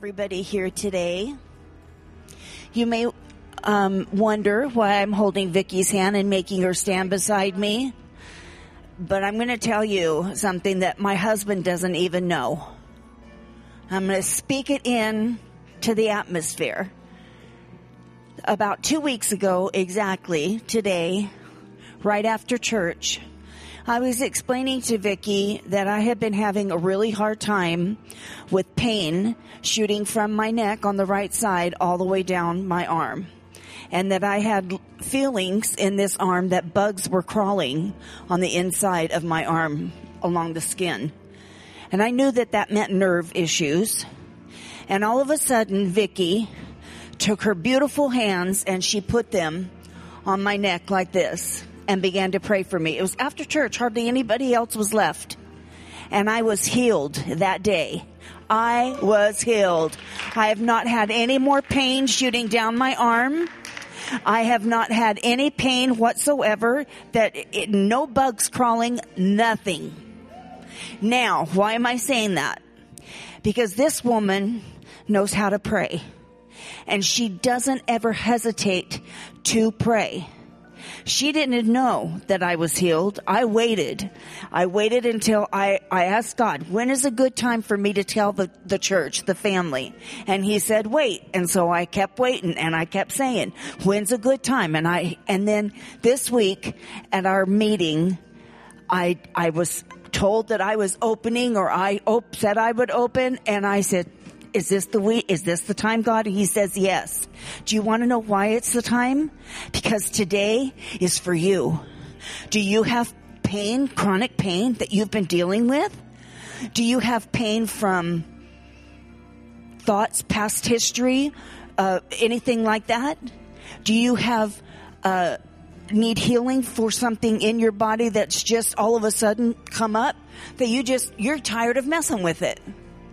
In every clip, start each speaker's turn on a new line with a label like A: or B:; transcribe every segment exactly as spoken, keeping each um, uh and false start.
A: Everybody here today. You may um, wonder why I'm holding Vicky's hand and making her stand beside me, but I'm going to tell you something that my husband doesn't even know. I'm going to speak it in to the atmosphere. About two weeks ago, exactly today, right after church, I was explaining to Vicky that I had been having a really hard time with pain shooting from my neck on the right side all the way down my arm. And that I had feelings in this arm that bugs were crawling on the inside of my arm along the skin. And I knew that that meant nerve issues. And all of a sudden, Vicky took her beautiful hands and she put them on my neck like this and began to pray for me. It was after church. Hardly anybody else was left. And I was healed that day. I was healed. I have not had any more pain shooting down my arm. I have not had any pain whatsoever. That it, no bugs crawling, nothing. Now, why am I saying that? Because this woman knows how to pray. And she doesn't ever hesitate to pray. She didn't know that I was healed. I waited. I waited until I, I asked God, when is a good time for me to tell the, the church, the family? And he said, wait. And so I kept waiting and I kept saying, when's a good time? And I, and then this week at our meeting, I, I was told that I was opening or I op- said I would open. And I said, Is this the week? Is this the time, God? And he says, yes. Do you want to know why it's the time? Because today is for you. Do you have pain, chronic pain that you've been dealing with? Do you have pain from thoughts, past history, uh, anything like that? Do you have, uh, need healing for something in your body that's just all of a sudden come up that you just, you're tired of messing with it?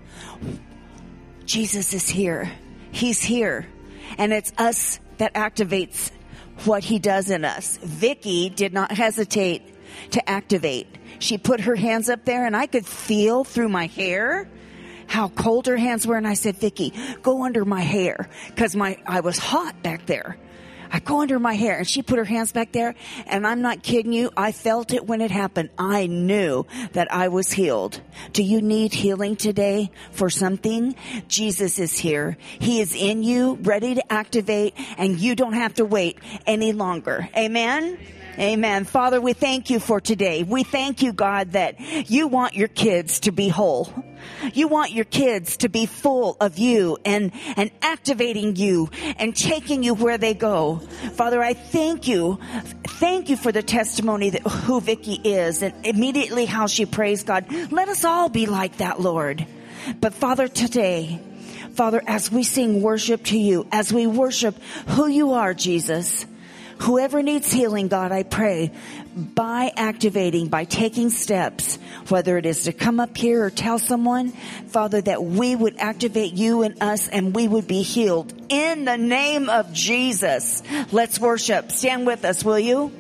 A: Jesus is here. He's here. And it's us that activates what he does in us. Vicky did not hesitate to activate. She put her hands up there and I could feel through my hair how cold her hands were. And I said, Vicky, go under my hair. Cause my, I was hot back there. I go under my hair and she put her hands back there and I'm not kidding you. I felt it when it happened. I knew that I was healed. Do you need healing today for something? Jesus is here. He is in you, ready to activate, and you don't have to wait any longer. Amen? Amen. Father, we thank you for today. We thank you, God, that you want your kids to be whole. You want your kids to be full of you and, and activating you and taking you where they go. Father, I thank you. Thank you for the testimony that who Vicky is and immediately how she prays, God. Let us all be like that, Lord. But Father, today, Father, as we sing worship to you, as we worship who you are, Jesus, whoever needs healing, God, I pray, by activating, by taking steps, whether it is to come up here or tell someone, Father, that we would activate you and us and we would be healed. In the name of Jesus, let's worship. Stand with us, will you?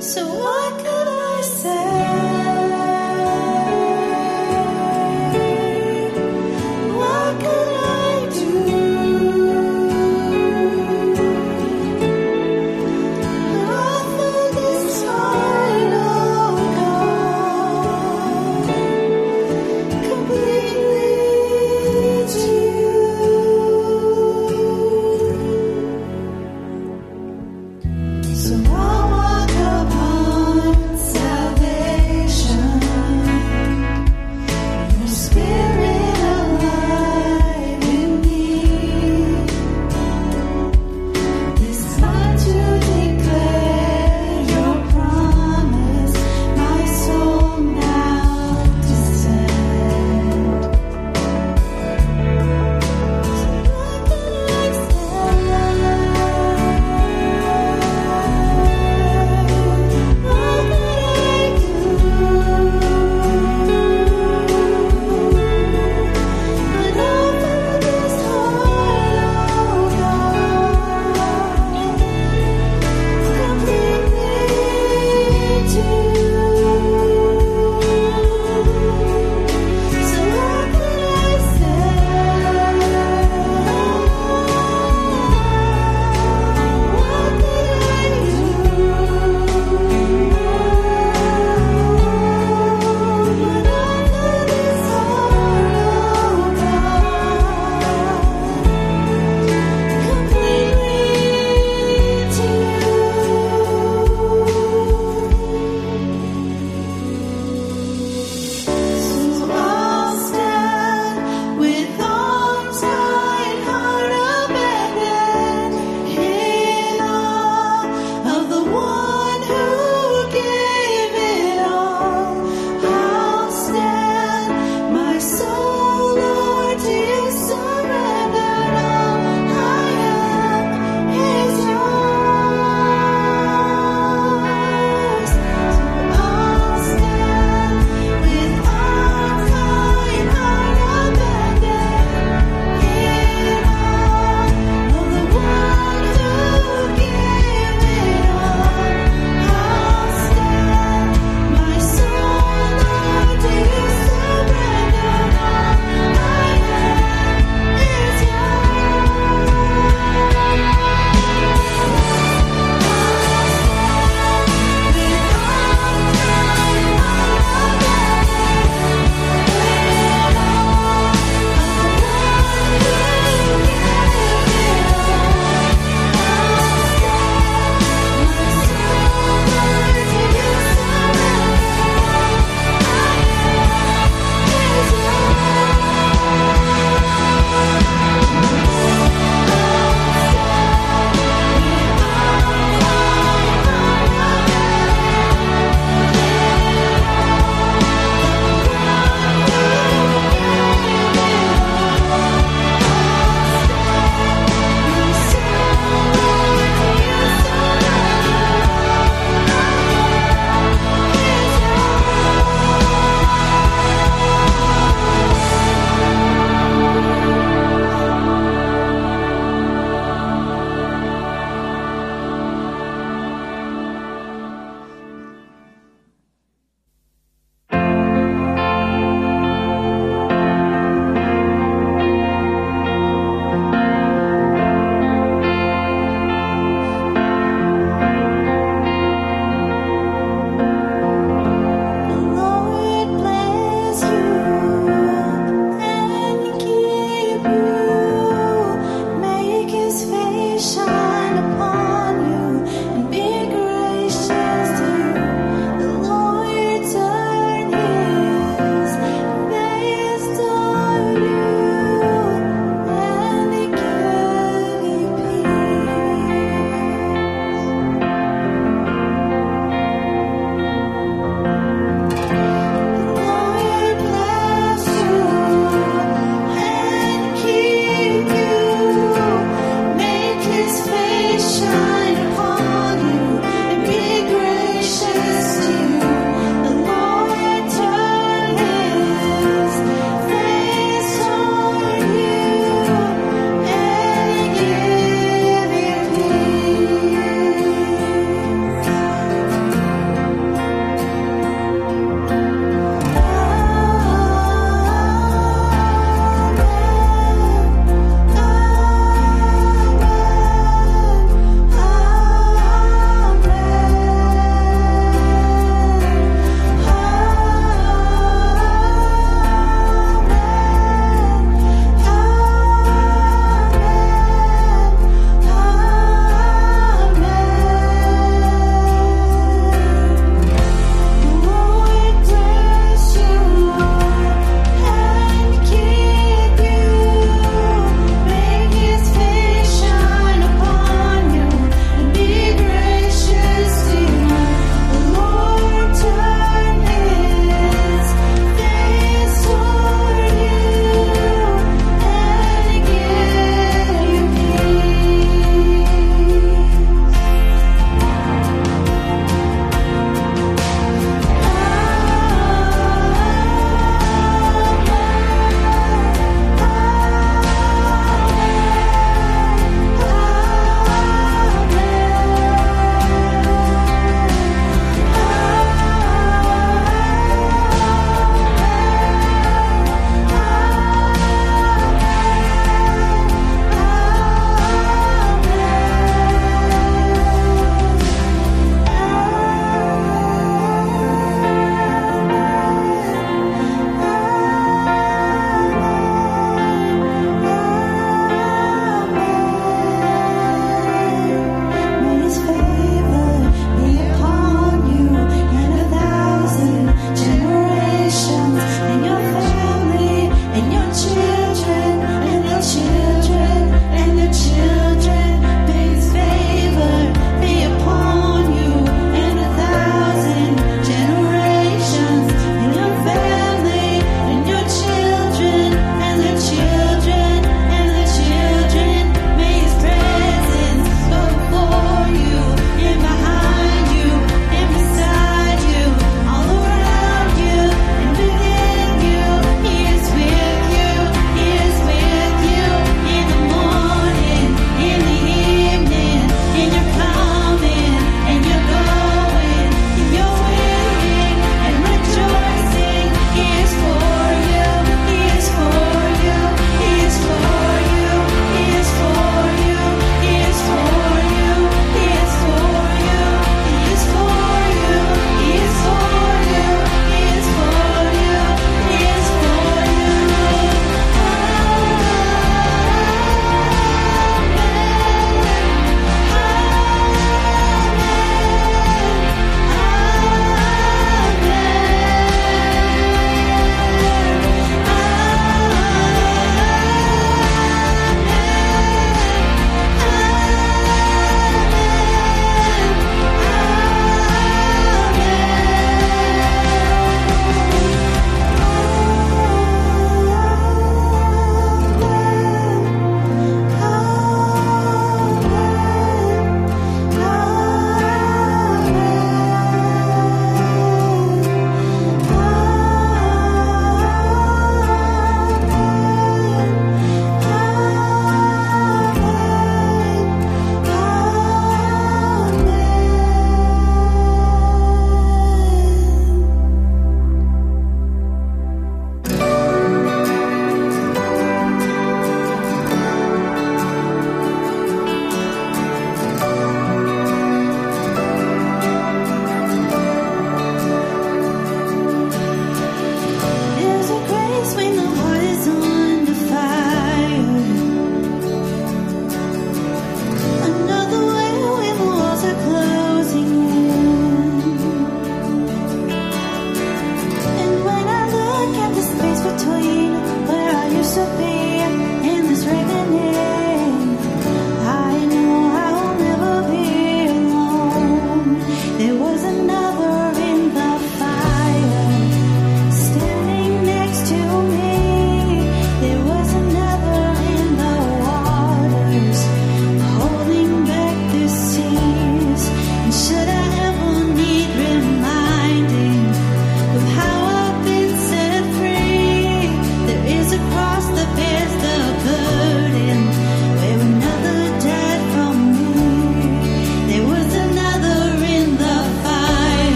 B: So what could I say? What could I do? Offer this heart, oh God, completely to you. So I'll walk upon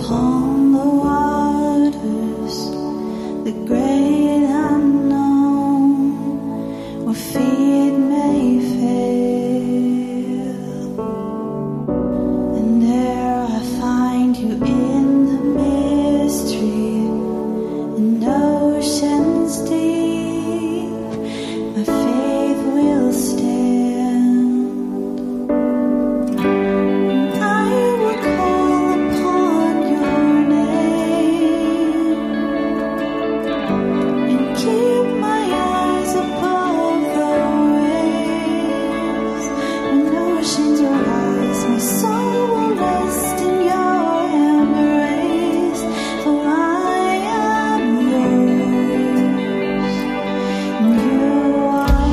B: upon the waters, the great unknown, where feet may fail. And there I find you in the mystery, in oceans deep, my faith will stand. I will call upon your name and keep my eyes above the waves. When oceans rise, my soul will rest in your embrace. For I am yours, and you are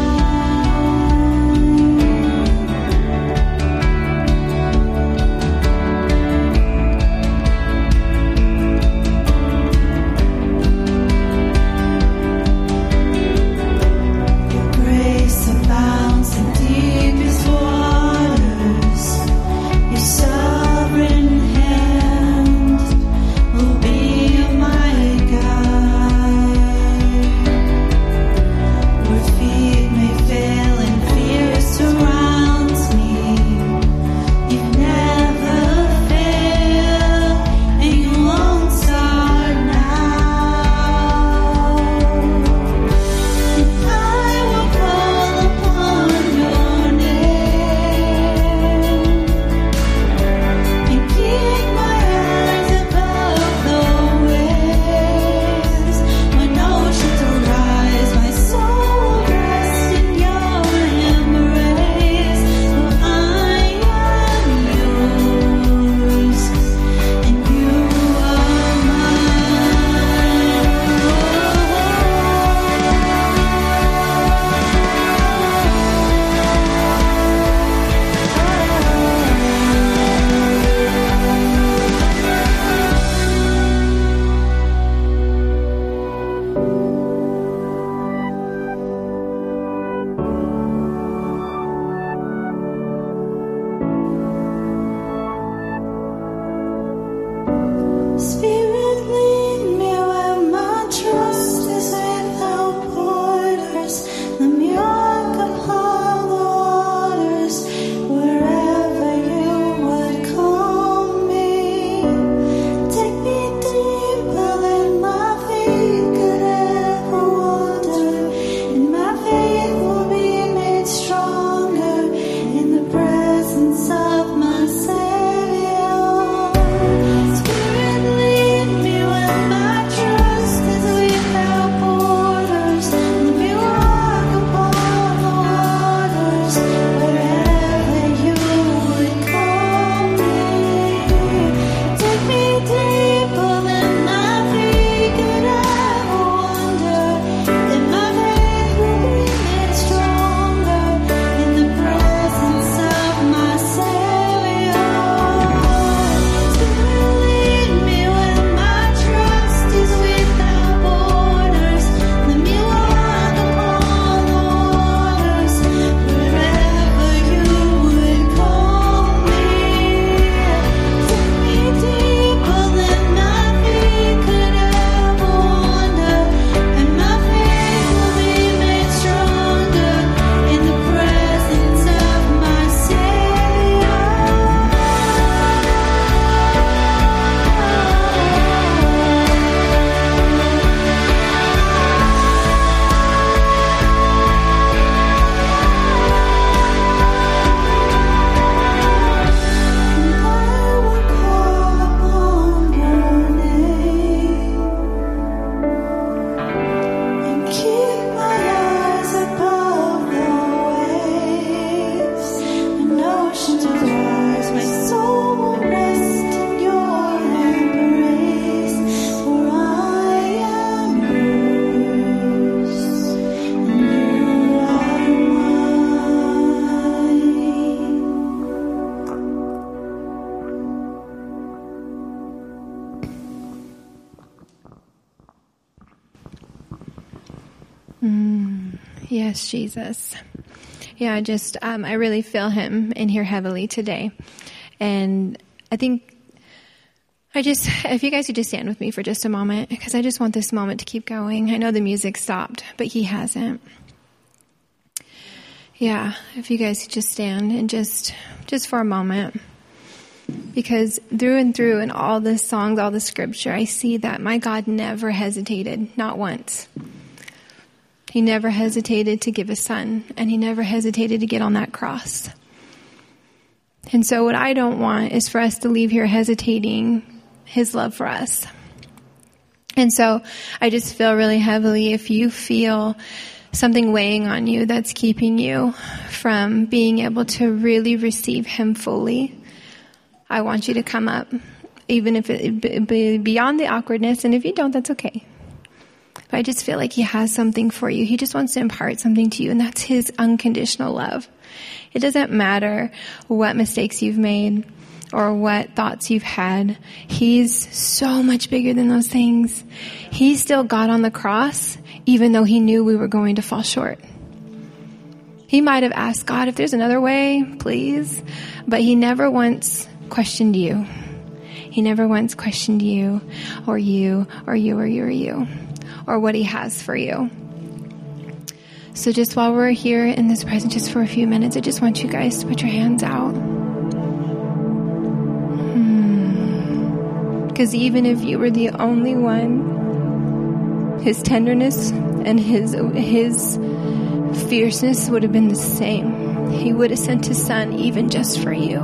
B: Your grace abounds in deepest waters. Your sovereign hand will be my guide. Where feet may fail and fear surrounds me, you never fail, and you won't start now. I will call upon your name and keep my eyes above the waves. When oceans arise, my soul will rest in your embrace. For I am yours, and you are Spirit, lead me where my trust is without borders. Let me walk upon the waters, wherever you would call me. Take me deeper than my feet could ever wander, and my faith will be made stronger in the presence of my Savior. Spirit, lead me where my trust is without borders. Let me walk upon the waters, wherever you would call me. Take me deeper than my feet could ever wander, and my faith will be made stronger in the presence of my Savior. Spirit, lead me where my trust is without borders. Let me walk upon the waters, wherever you would call me. Take me deeper than my feet could ever wander, and my faith will be made stronger in the presence of my I will call upon your name and keep my eyes above the waves. When oceans rise, my soul will rest in your embrace. For I am yours, and you are mine.
C: Yes, Jesus. Yeah, I just, um, I really feel him in here heavily today. And I think I just, if you guys could just stand with me for just a moment, because I just want this moment to keep going. I know the music stopped, but he hasn't. Yeah, if you guys could just stand and just, just for a moment. Because through and through in all the songs, all the scripture, I see that my God never hesitated, not once. He never hesitated to give his son, and he never hesitated to get on that cross. And so what I don't want is for us to leave here hesitating his love for us. And so I just feel really heavily, if you feel something weighing on you that's keeping you from being able to really receive him fully, I want you to come up, even if it be beyond the awkwardness. And if you don't, that's okay. But I just feel like he has something for you. He just wants to impart something to you, and that's his unconditional love. It doesn't matter what mistakes you've made or what thoughts you've had. He's so much bigger than those things. He still got on the cross, even though he knew we were going to fall short. He might have asked God, if there's another way, please. But he never once questioned you. He never once questioned you or you or you or you or you or what he has for you. So just while we're here in this presence, just for a few minutes, I just want you guys to put your hands out. Because hmm. even if you were the only one, his tenderness and his his fierceness would have been the same. He would have sent his son even just for you.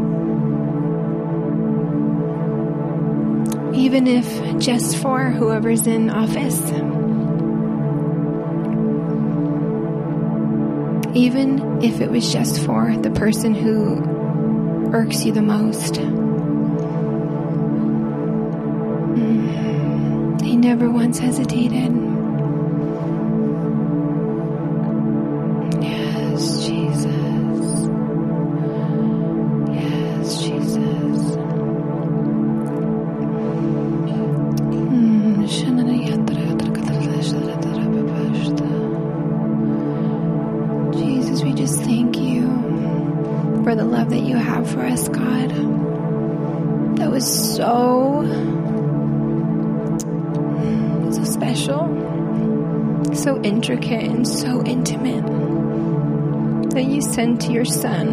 C: Even if just for whoever's in office. Even if it was just for the person who irks you the most. Mm. He never once hesitated. Yes, Jesus. Yes, Jesus. Mm. Jesus, we just thank you for the love that you have for us, God. That was so, so special, so intricate, and so intimate that you sent your son.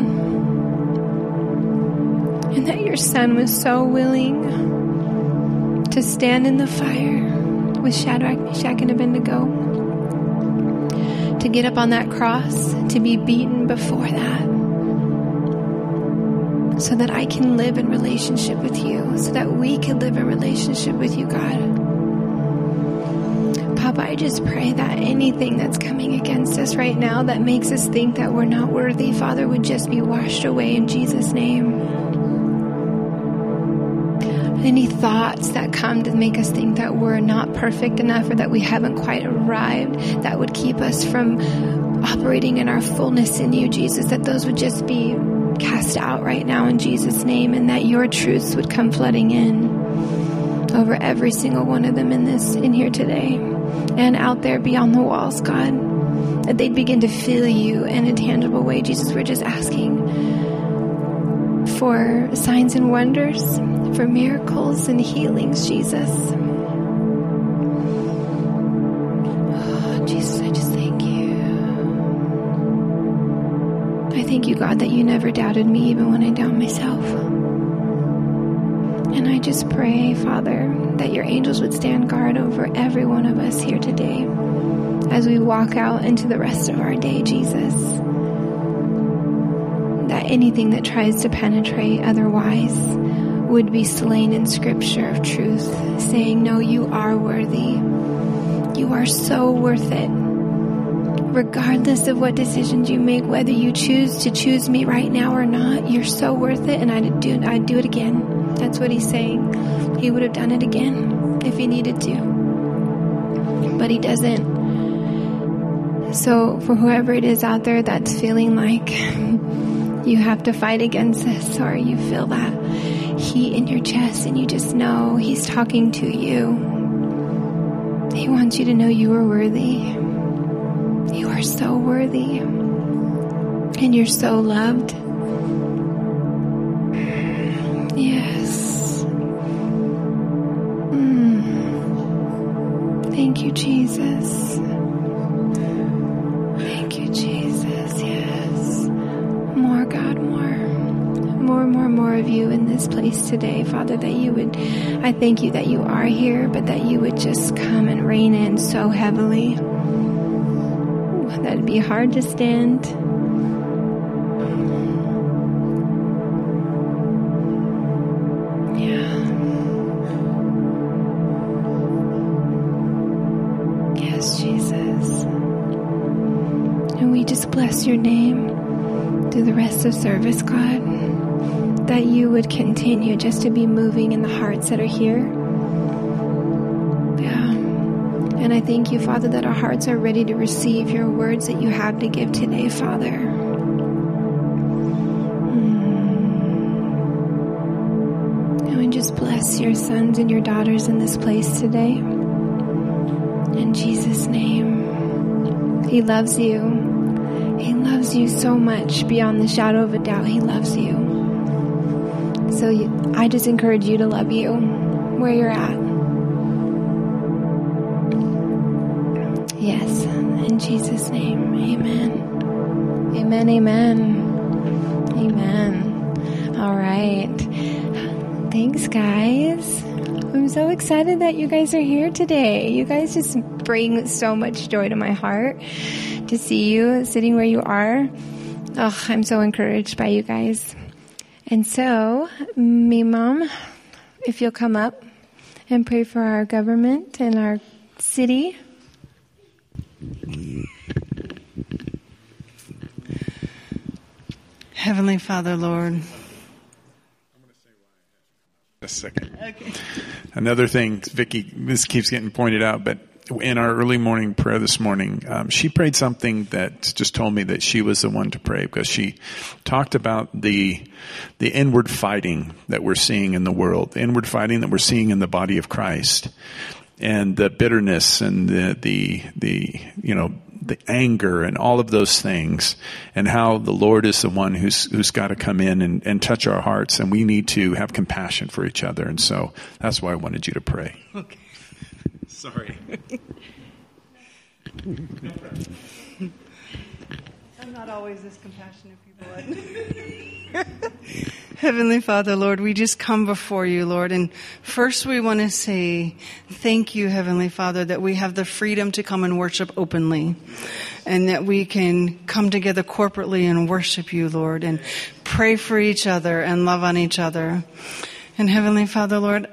C: And that your son was so willing to stand in the fire with Shadrach, Meshach, and Abednego. To get up on that cross, to be beaten before that, so that I can live in relationship with you, so that we can live in relationship with you, God. Papa, I just pray that anything that's coming against us right now that makes us think that we're not worthy, Father, would just be washed away in Jesus' name. Any thoughts that come to make us think that we're not perfect enough or that we haven't quite arrived, that would keep us from operating in our fullness in you, Jesus, that those would just be cast out right now in Jesus' name, and that your truths would come flooding in over every single one of them in this, in here today and out there beyond the walls, God, that they'd begin to feel you in a tangible way. Jesus, we're just asking for signs and wonders, for miracles and healings, Jesus. Oh, Jesus, I just thank you. I thank you, God, that you never doubted me even when I doubt myself. And I just pray, Father, that your angels would stand guard over every one of us here today as we walk out into the rest of our day, Jesus. That anything that tries to penetrate otherwise would be slain in scripture of truth, saying, no, you are worthy. You are so worth it. Regardless of what decisions you make, whether you choose to choose me right now or not, you're so worth it, and I'd do, I'd do it again. That's what he's saying. He would have done it again if he needed to. But he doesn't. So for whoever it is out there that's feeling like you have to fight against this, or you feel that heat in your chest and you just know he's talking to you. He wants you to know you are worthy. You are so worthy. And you're so loved. Yes. God, more. More, more, more of you in this place today, Father, that you would, I thank you that you are here, but that you would just come and reign in so heavily. Ooh, that'd be hard to stand. Yeah. Yes, Jesus. And we just bless your name through the rest of service, God. That you would continue just to be moving in the hearts that are here. Yeah. And I thank you, Father, that our hearts are ready to receive your words that you have to give today, Father. Mm. And we just bless your sons and your daughters in this place today. In Jesus' name. He loves you. He loves you so much beyond the shadow of a doubt. He loves you. So you, I just encourage you to love you where you're at. Yes, in Jesus' name, amen. Amen, amen. Amen. All right. Thanks, guys. I'm so excited that you guys are here today. You guys just bring so much joy to my heart to see you sitting where you are. Oh, I'm so encouraged by you guys. And so, me, Mom, if you'll come up and pray for our government and our city.
D: Heavenly Father, Lord.
E: A second.
D: Okay.
E: Another thing, Vicki, this keeps getting pointed out, but in our early morning prayer this morning, um, she prayed something that just told me that she was the one to pray, because she talked about the the inward fighting that we're seeing in the world, the inward fighting that we're seeing in the body of Christ, and the bitterness and the the the you know the anger and all of those things, and how the Lord is the one who's who's got to come in and, and touch our hearts, and we need to have compassion for each other. And so that's why I wanted you to pray.
D: Okay.
E: Sorry.
D: I'm not always this compassionate, people. Heavenly Father, Lord, we just come before you, Lord. And first we want to say thank you, Heavenly Father, that we have the freedom to come and worship openly. And that we can come together corporately and worship you, Lord. And pray for each other and love on each other. And Heavenly Father, Lord,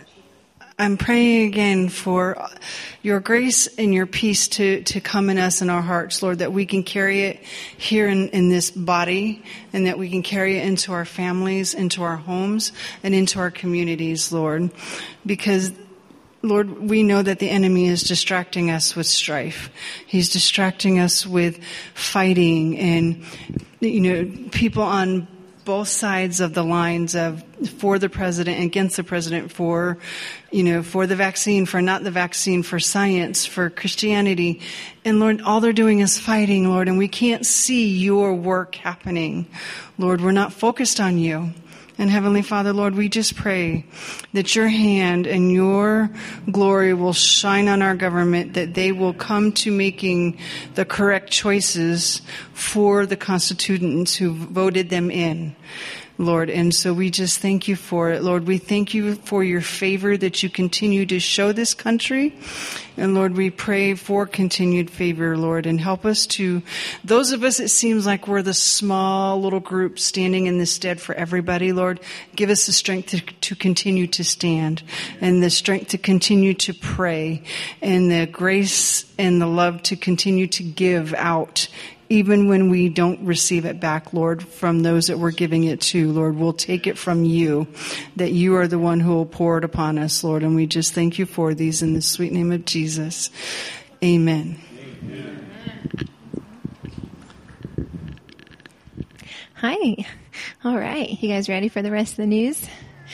D: I'm praying again for your grace and your peace to, to come in us in our hearts, Lord, that we can carry it here in, in this body, and that we can carry it into our families, into our homes, and into our communities, Lord. Because, Lord, we know that the enemy is distracting us with strife. He's distracting us with fighting and, you know, people on both sides of the lines of for the president, against the president, for, you know, for the vaccine, for not the vaccine, for science, for Christianity. And Lord, all they're doing is fighting, Lord, and we can't see your work happening. Lord, we're not focused on you. And Heavenly Father, Lord, we just pray that your hand and your glory will shine on our government, that they will come to making the correct choices for the constituents who voted them in, Lord. And so we just thank you for it, Lord. We thank you for your favor that you continue to show this country. And Lord, we pray for continued favor, Lord, and help us to, those of us, it seems like we're the small little group standing in the stead for everybody, Lord, give us the strength to, to continue to stand, and the strength to continue to pray, and the grace and the love to continue to give out, even when we don't receive it back, Lord, from those that we're giving it to, Lord. We'll take it from you, that you are the one who will pour it upon us, Lord. And we just thank you for these in the sweet name of Jesus. Amen.
E: Amen.
C: Hi. All right. You guys ready for the rest of the news?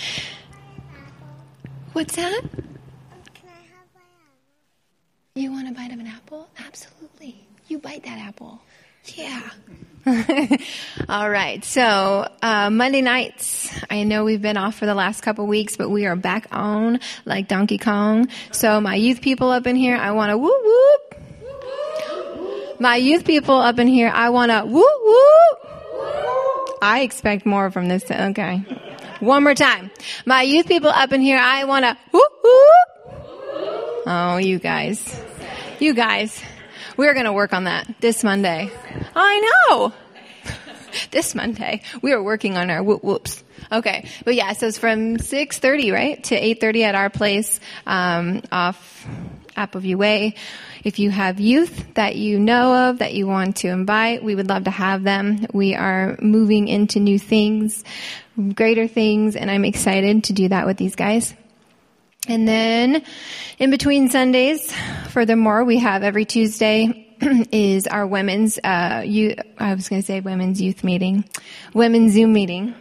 C: What's that?
F: Can I have my apple?
C: You want a bite of an apple? Absolutely. You bite that apple. Yeah. All right. So, uh, Monday nights, I know we've been off for the last couple weeks, but we are back on like Donkey Kong. So my youth people up in here, I want to whoop whoop. My youth people up in here, I want to whoop whoop. I expect more from this. Okay. One more time. My youth people up in here, I want to whoop, whoop. Oh, you guys. You guys. We're going to work on that this Monday. I know. This Monday. We are working on our whoop whoops. Okay. But yeah, so it's from six thirty, right, to eight thirty at our place um, off Appleview Way. If you have youth that you know of that you want to invite, we would love to have them. We are moving into new things, greater things, and I'm excited to do that with these guys. And then in between Sundays, furthermore, we have every Tuesday is our women's, uh, you, I was going to say women's youth meeting, women's Zoom meeting.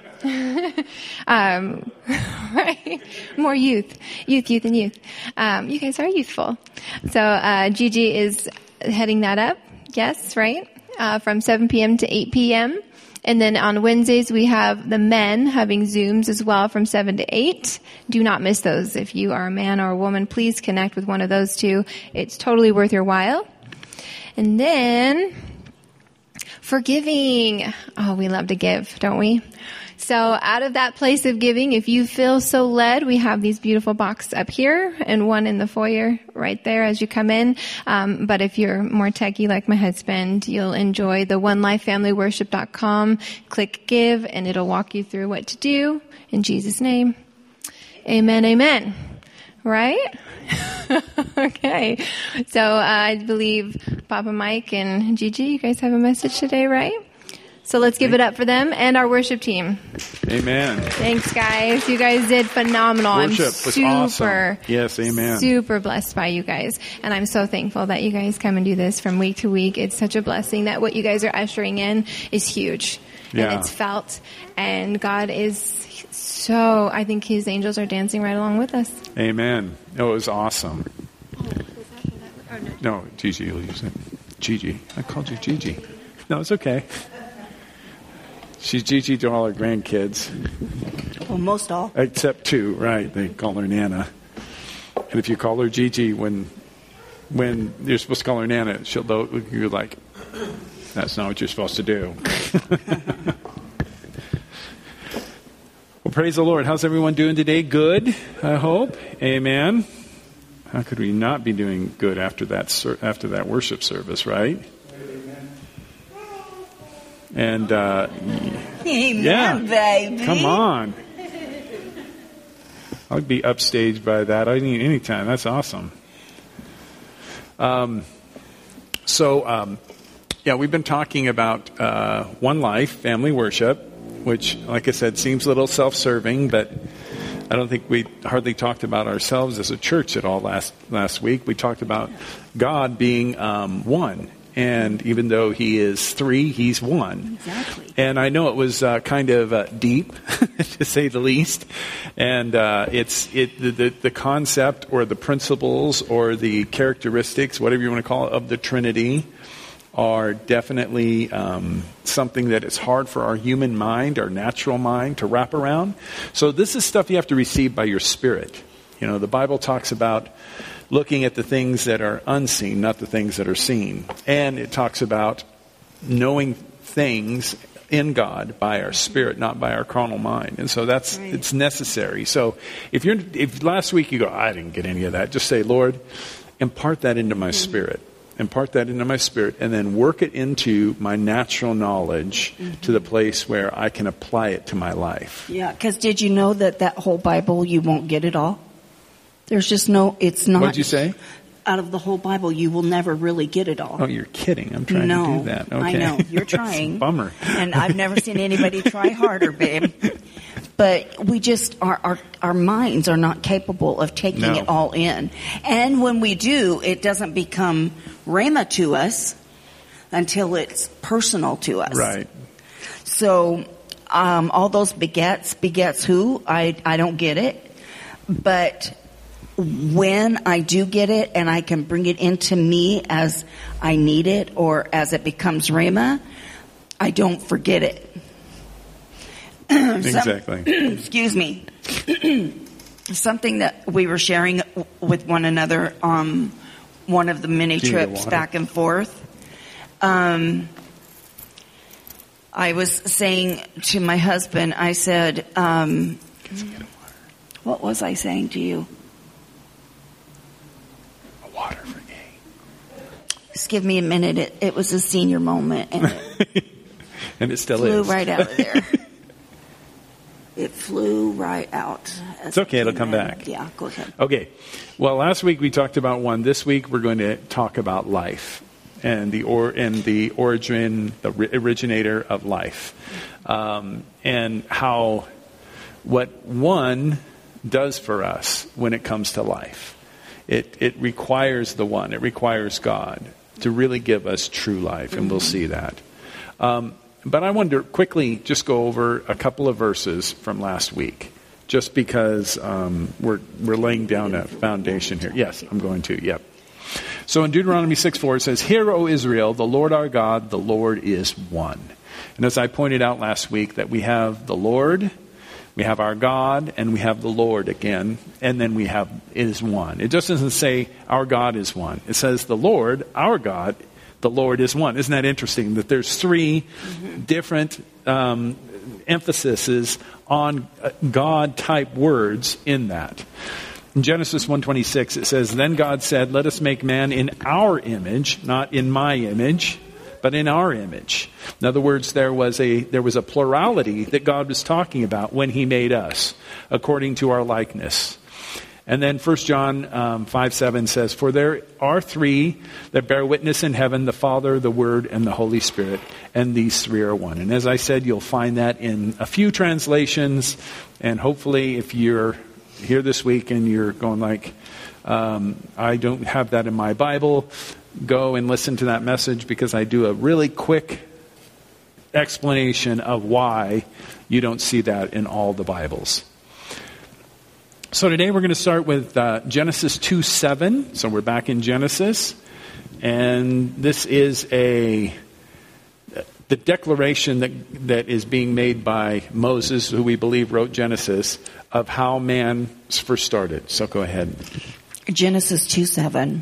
C: um, right? More youth, youth, youth, and youth. Um, you guys are youthful. So, uh, Gigi is heading that up. Yes, right? Uh, from seven p.m. to eight p.m. And then on Wednesdays, we have the men having Zooms as well from seven to eight. Do not miss those. If you are a man or a woman, please connect with one of those two. It's totally worth your while. And then forgiving. Oh, we love to give, don't we? So out of that place of giving, if you feel so led, we have these beautiful boxes up here and one in the foyer right there as you come in. Um, but if you're more techie like my husband, you'll enjoy the one life family worship dot com. Click give and it'll walk you through what to do in Jesus' name. Amen, amen. Right? Okay. So uh, I believe Papa Mike and Gigi, you guys have a message today, right? So let's give it up for them and our worship team.
E: Amen.
C: Thanks, guys. You guys did phenomenal.
E: Worship
C: I'm
E: was
C: super,
E: awesome. Yes, amen.
C: Super blessed by you guys. And I'm so thankful that you guys come and do this from week to week. It's such a blessing that what you guys are ushering in is huge.
E: Yeah.
C: And it's felt. And God is so, I think his angels are dancing right along with us.
E: Amen. It was awesome. No, Gigi, you'll use it. Gigi. I called you Gigi. No, it's okay. She's Gigi to all her grandkids.
A: Well, most all.
E: Except two, right? They call her Nana. And if you call her Gigi when when you're supposed to call her Nana, she'll look at you like, that's not what you're supposed to do. Well, praise the Lord. How's everyone doing today? Good, I hope. Amen. How could we not be doing good after that after that worship service, right? And, uh,
A: Amen,
E: yeah,
A: baby.
E: Come on. I'd be upstaged by that. I mean, anytime. That's awesome. Um, so, um, yeah, we've been talking about, uh, One Life, family worship, which, like I said, seems a little self-serving, but I don't think we hardly talked about ourselves as a church at all last, last week. We talked about God being, um, one. And even though he is three, he's one.
A: Exactly.
E: And I know it was uh, kind of uh, deep, to say the least. And uh, it's it the, the the concept or the principles or the characteristics, whatever you want to call it, of the Trinity, are definitely um, something that is hard for our human mind, our natural mind, to wrap around. So this is stuff you have to receive by your spirit. You know, the Bible talks about looking at the things that are unseen, not the things that are seen. And it talks about knowing things in God by our spirit, not by our carnal mind. And so that's, right. It's necessary. So if you're, if last week you go, I didn't get any of that, just say, Lord, impart that into my mm-hmm. spirit. Impart that into my spirit, and then work it into my natural knowledge mm-hmm. to the place where I can apply it to my life.
A: Yeah, because did you know that that whole Bible, you won't get it all? There's just no, it's not.
E: What did you say?
A: Out of the whole Bible, you will never really get it all.
E: Oh, you're kidding. I'm trying
A: no,
E: to do that. Okay.
A: I know. You're trying.
E: Bummer.
A: And I've never seen anybody try harder, babe. But we just, our, our, our minds are not capable of taking
E: no.
A: it all in. And when we do, it doesn't become rhema to us until it's personal to us.
E: Right.
A: So, um, all those begets, begets who? I, I don't get it. But when I do get it and I can bring it into me as I need it or as it becomes rhema, I don't forget it.
E: Exactly.
A: Some, excuse me. Something that we were sharing with one another on one of the mini
E: Do you need
A: trips
E: water?
A: back and forth. Um, I was saying to my husband, I said, um, what was I saying to you?
E: A water for Gay.
A: Just give me a minute. It, it was a senior moment, and it
E: and it still
A: flew
E: is.
A: right out of there. It flew right out.
E: It's okay. It'll come back.
A: Yeah, go ahead.
E: Okay. Well, last week we talked about one. This week we're going to talk about life and the or and the origin, the originator of life, um, and how what one does for us when it comes to life. It it requires the one. It requires God to really give us true life, and we'll see that. Um, But I wanted to quickly just go over a couple of verses from last week, just because um, we're we're laying down a foundation here. Yes, I'm going to. Yep. So in Deuteronomy six four it says, "Hear, O Israel, the Lord our God, the Lord is one." And as I pointed out last week, that we have the Lord, we have our God, and we have the Lord again, and then we have it is one. It just doesn't say our God is one. It says the Lord, our God, the Lord is one. Isn't that interesting that there's three mm-hmm. different um, emphases on God-type words in that? In Genesis one twenty-six, it says, "Then God said, let us make man in our image," not in my image, but in our image. In other words, there was a there was a plurality that God was talking about when he made us, according to our likeness. And then First John um, five seven says, "For there are three that bear witness in heaven, the Father, the Word, and the Holy Spirit, and these three are one." And as I said, you'll find that in a few translations, and hopefully if you're here this week and you're going like, um, I don't have that in my Bible, go and listen to that message, because I do a really quick explanation of why you don't see that in all the Bibles. So today we're going to start with uh, Genesis two seven. So we're back in Genesis. And this is a the declaration that that is being made by Moses, who we believe wrote Genesis, of how man first started. So go ahead.
A: Genesis two seven.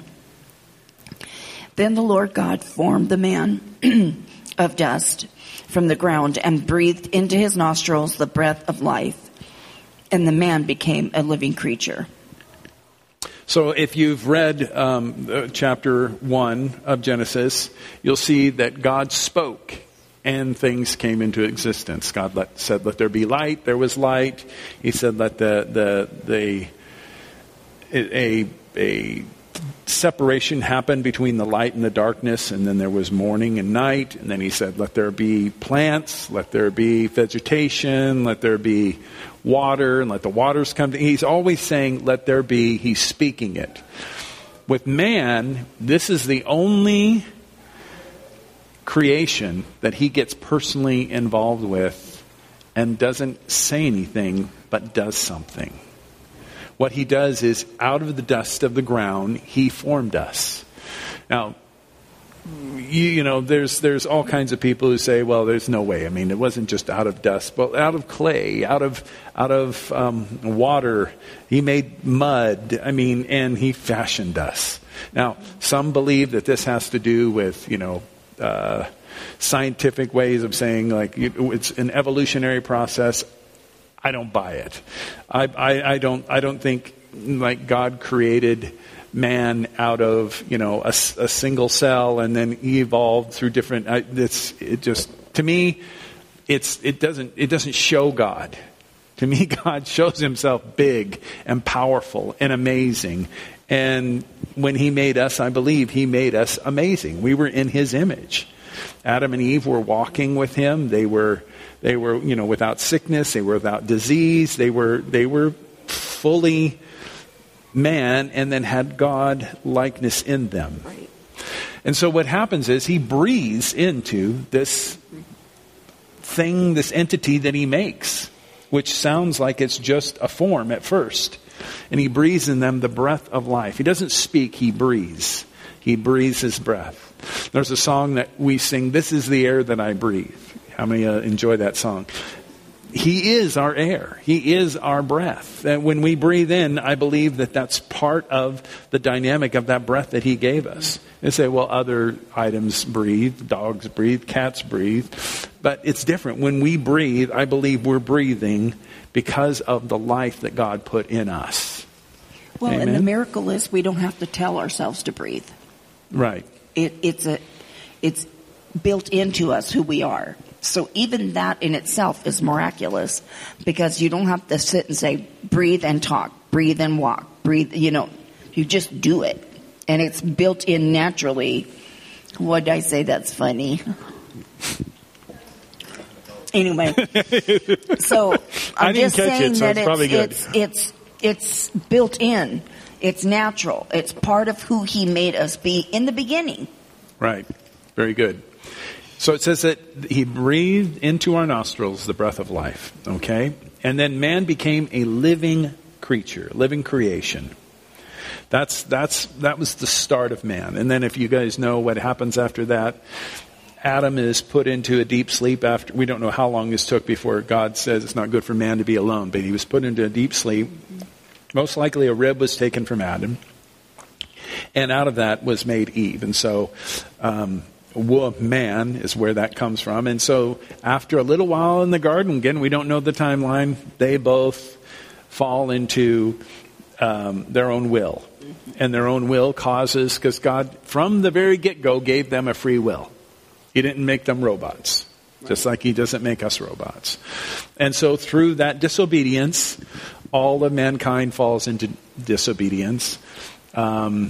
A: "Then the Lord God formed the man of dust from the ground and breathed into his nostrils the breath of life. And the man became a living creature."
E: So if you've read um, chapter one of Genesis, you'll see that God spoke and things came into existence. God let, said, "Let there be light." There was light. He said, "Let the the the a a separation happen between the light and the darkness." And then there was morning and night. And then he said, "Let there be plants. Let there be vegetation. Let there be water, and let the waters come to." He's always saying, "Let there be." He's speaking it. With man, this is the only creation that he gets personally involved with and doesn't say anything, but does something. What he does is, out of the dust of the ground, he formed us. Now, You, you know, there's there's all kinds of people who say, well, there's no way. I mean, it wasn't just out of dust, but out of clay, out of out of um, water. He made mud. I mean, and he fashioned us. Now, some believe that this has to do with, you know, uh, scientific ways of saying, like, it's an evolutionary process. I don't buy it. I, I, I don't I don't think like God created man out of, you know, a, a single cell and then he evolved through different. Uh, it's it just to me, it's it doesn't it doesn't show God. To me, God shows himself big and powerful and amazing. And when he made us, I believe he made us amazing. We were in his image. Adam and Eve were walking with him. They were they were you know without sickness. They were without disease. They were they were fully man, and then had God likeness in them.
A: Right.
E: And so what happens is he breathes into this thing, this entity that he makes, which sounds like it's just a form at first. And he breathes in them the breath of life. He doesn't speak, he breathes. He breathes his breath. There's a song that we sing, "This is the air that I breathe." How many uh, enjoy that song? He is our air. He is our breath. And when we breathe in, I believe that that's part of the dynamic of that breath that he gave us. They say, well, other items breathe, dogs breathe, cats breathe. But it's different. When we breathe, I believe we're breathing because of the life that God put in us.
A: Well,
E: Amen?
A: and the miracle is we don't have to tell ourselves to breathe.
E: Right.
A: It, it's a, it's built into us who we are. So even that in itself is miraculous, because you don't have to sit and say, breathe and talk, breathe and walk, breathe, you know, you just do it. And it's built in naturally. What did I say? That's funny. Anyway, so I'm
E: I didn't
A: just
E: catch
A: saying
E: it, so
A: that
E: it's probably good.
A: it's, it's, it's, it's built in. It's natural. It's part of who he made us be in the beginning.
E: Right. Very good. So it says that he breathed into our nostrils the breath of life. Okay? And then man became a living creature, living creation. That's, that's, that was the start of man. And then if you guys know what happens after that, Adam is put into a deep sleep after, we don't know how long this took before God says it's not good for man to be alone, but he was put into a deep sleep. Most likely a rib was taken from Adam. And out of that was made Eve. And so, um, man is where that comes from. And so after a little while in the garden, again, we don't know the timeline, they both fall into um, their own will. And their own will causes, because God from the very get-go gave them a free will. He didn't make them robots, just like he doesn't make us robots. And so through that disobedience, all of mankind falls into disobedience. Um,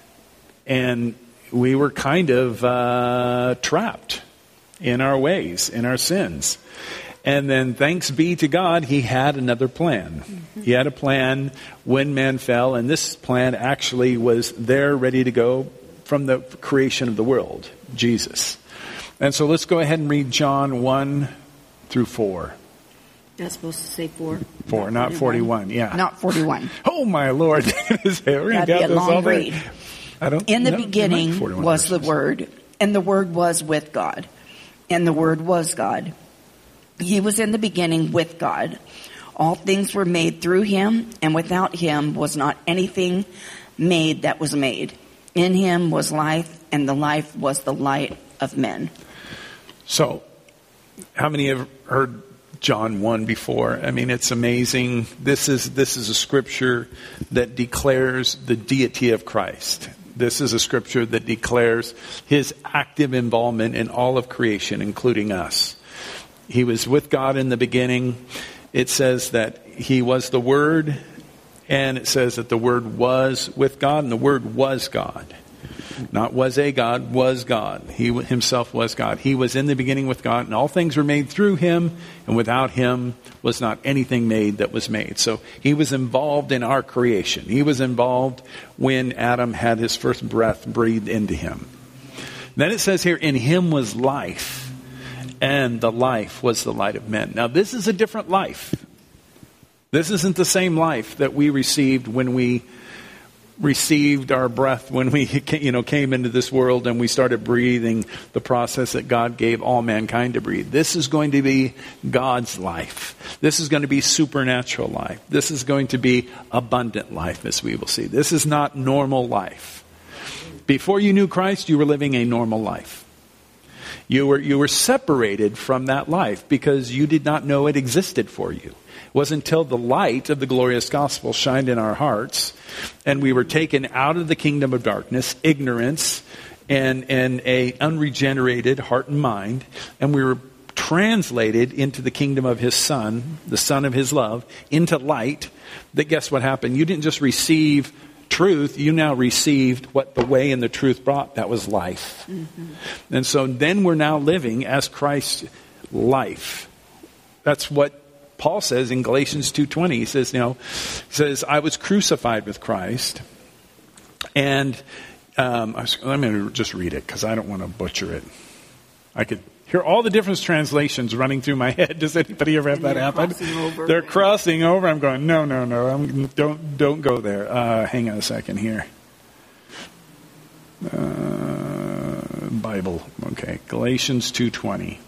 E: and we were kind of uh, trapped in our ways, in our sins. And then thanks be to God, he had another plan. Mm-hmm. He had a plan when man fell, and this plan actually was there ready to go from the creation of the world, Jesus. And so let's go ahead and read John one through four.
A: That's supposed to say four?
E: Four, not forty-one, yeah.
A: Not forty-one.
E: Oh, my Lord. We're going
A: That'd be a long read.
E: I don't,
A: In the
E: no,
A: beginning was
E: verses.
A: the Word, and the Word was with God, and the Word was God. He was in the beginning with God. All things were made through him, and without him was not anything made that was made. In him was life, and the life was the light of men.
E: So, how many have heard John one before? I mean, it's amazing. This is this is a scripture that declares the deity of Christ. This is a scripture that declares his active involvement in all of creation, including us. He was with God in the beginning. It says that he was the Word, and it says that the Word was with God, and the Word was God. Not was a God, was God. He himself was God. He was in the beginning with God, and all things were made through him, and without him was not anything made that was made. So he was involved in our creation. He was involved when Adam had his first breath breathed into him. Then it says here, in him was life, and the life was the light of men. Now this is a different life. This isn't the same life that we received when we received our breath, when we you know came into this world and we started breathing, the process that God gave all mankind to breathe. This is going to be God's life. This is going to be supernatural life. This is going to be abundant life, as we will see. This is not normal life. Before you knew Christ, you were living a normal life. You were you were separated from that life because you did not know it existed for you. It wasn't until the light of the glorious gospel shined in our hearts and we were taken out of the kingdom of darkness, ignorance, and, and a unregenerated heart and mind, and we were translated into the kingdom of his Son, the Son of his love, into light, that guess what happened? You didn't just receive truth, you now received what the way and the truth brought. That was life. Mm-hmm. And so then we're now living as Christ's life. That's what Paul says in Galatians two twenty. He says, you know, he says, I was crucified with Christ. And um, I was, I'm going to just read it because I don't want to butcher it. I could hear all the different translations running through my head. Does anybody ever have that happen?
A: Crossing
E: They're crossing over. I'm going, no, no, no. I'm, don't don't go there. Uh, hang on a second here. Uh, Bible. Okay. Galatians two twenty.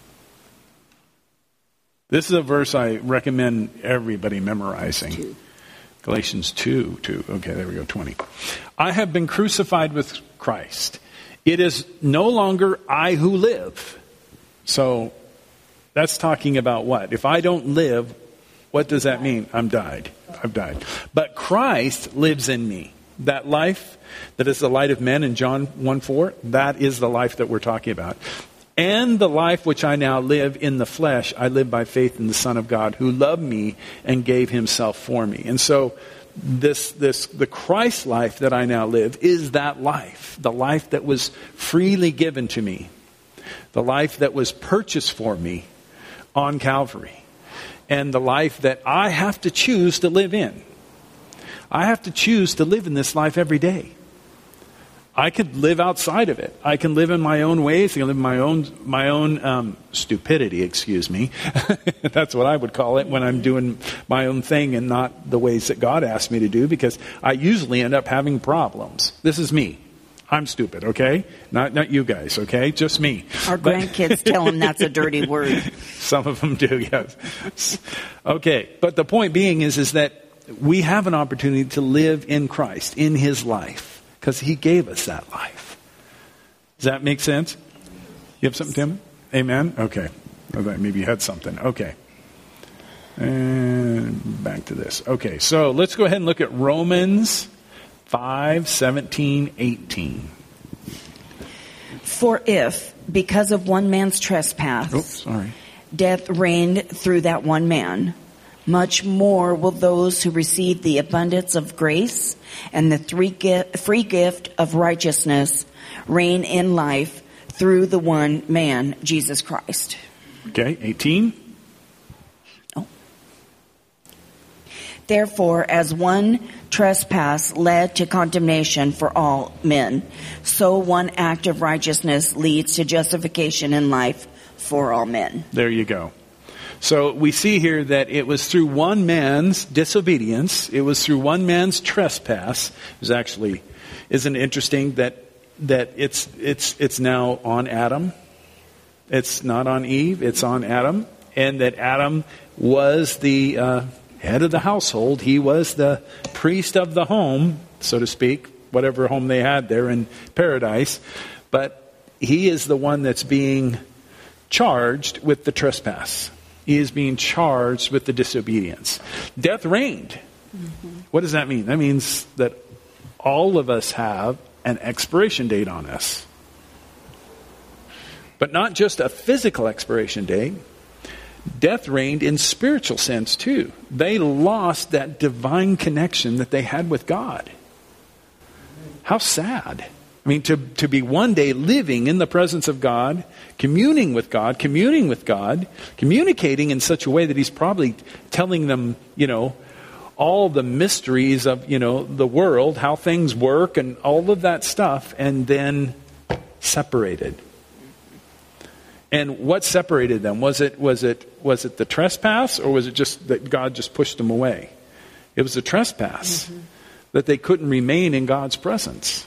E: This is a verse I recommend everybody memorizing. Two. Galatians two, two. Okay, there we go, twenty. I have been crucified with Christ. It is no longer I who live. So That's talking about what? If I don't live, what does that mean? I'm died. I've died. But Christ lives in me. That life that is the light of men in John one four, that is the life that we're talking about. And the life which I now live in the flesh, I live by faith in the Son of God who loved me and gave himself for me. And so this, this, the Christ life that I now live is that life, the life that was freely given to me, the life that was purchased for me on Calvary, and the life that I have to choose to live in. I have to choose to live in this life every day. I could live outside of it. I can live in my own ways. I can live in my own my own um, stupidity, excuse me. That's what I would call it when I'm doing my own thing and not the ways that God asked me to do, because I usually end up having problems. This is me. I'm stupid, okay? Not not you guys, okay? Just me.
A: Our but, grandkids tell them that's a dirty word.
E: Some of them do, yes. Okay, but the point being is, is that we have an opportunity to live in Christ, in his life, because he gave us that life. Does that make sense? You have something, Tim? Amen? Okay. Maybe you had something. Okay. And back to this. Okay, so let's go ahead and look at Romans five, seventeen, eighteen.
A: For if, because of one man's trespass,
E: Oops, sorry.
A: death reigned through that one man, much more will those who receive the abundance of grace and the free gift of righteousness reign in life through the one man, Jesus Christ.
E: Okay, eighteen.
A: Oh. Therefore, as one trespass led to condemnation for all men, so one act of righteousness leads to justification in life for all men.
E: There you go. So we see here that it was through one man's disobedience, it was through one man's trespass. It was actually, isn't it interesting that that it's it's it's now on Adam? It's not on Eve, it's on Adam. And that Adam was the uh, head of the household. He was the priest of the home, so to speak, whatever home they had there in paradise. But he is the one that's being charged with the trespass. He is being charged with the disobedience. Death reigned. Mm-hmm. What does that mean? That means that all of us have an expiration date on us. But not just a physical expiration date. Death reigned in spiritual sense too. They lost that divine connection that they had with God. How sad. I mean, to, to be one day living in the presence of God, communing with God, communing with God, communicating in such a way that he's probably telling them, you know, all the mysteries of, you know, the world, how things work and all of that stuff, and then separated. And what separated them? Was it was it was it the trespass, or was it just that God just pushed them away? It was the trespass, mm-hmm. that they couldn't remain in God's presence.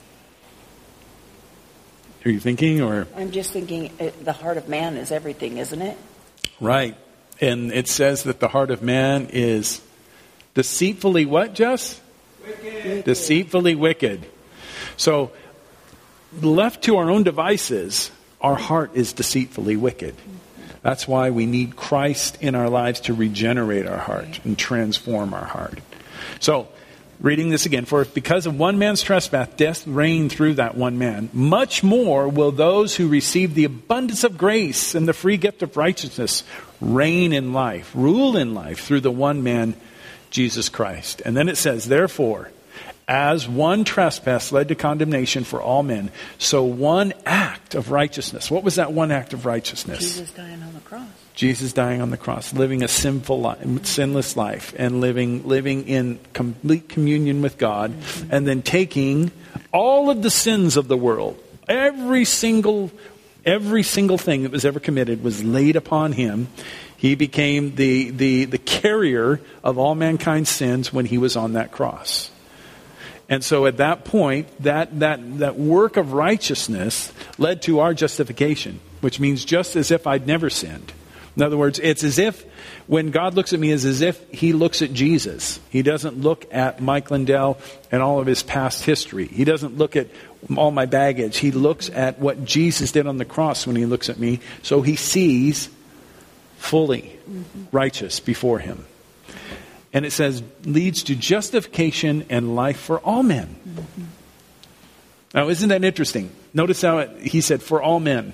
E: Are you thinking, or?
A: I'm just thinking uh, the heart of man is everything, isn't it?
E: Right. And it says that the heart of man is deceitfully what, Jess? Wicked. Deceitfully wicked. So, left to our own devices, our heart is deceitfully wicked. That's why we need Christ in our lives to regenerate our heart and transform our heart. So, reading this again, for if because of one man's trespass, death reigned through that one man, much more will those who receive the abundance of grace and the free gift of righteousness reign in life, rule in life through the one man, Jesus Christ. And then it says, therefore, as one trespass led to condemnation for all men, so one act of righteousness. What was that one act of righteousness?
A: Jesus dying on the cross.
E: Jesus dying on the cross, living a sinful life, sinless life, and living living in complete communion with God, mm-hmm. and then taking all of the sins of the world, every single every single thing that was ever committed was laid upon him. He became the the the carrier of all mankind's sins when he was on that cross. And so at that point, that that that work of righteousness led to our justification, which means just as if I'd never sinned. In other words, it's as if when God looks at me, it's as if he looks at Jesus. He doesn't look at Mike Lindell and all of his past history. He doesn't look at all my baggage. He looks at what Jesus did on the cross when he looks at me. So he sees fully righteous before him. And it says, leads to justification and life for all men. Mm-hmm. Now, isn't that interesting? Notice how it, he said, for all men.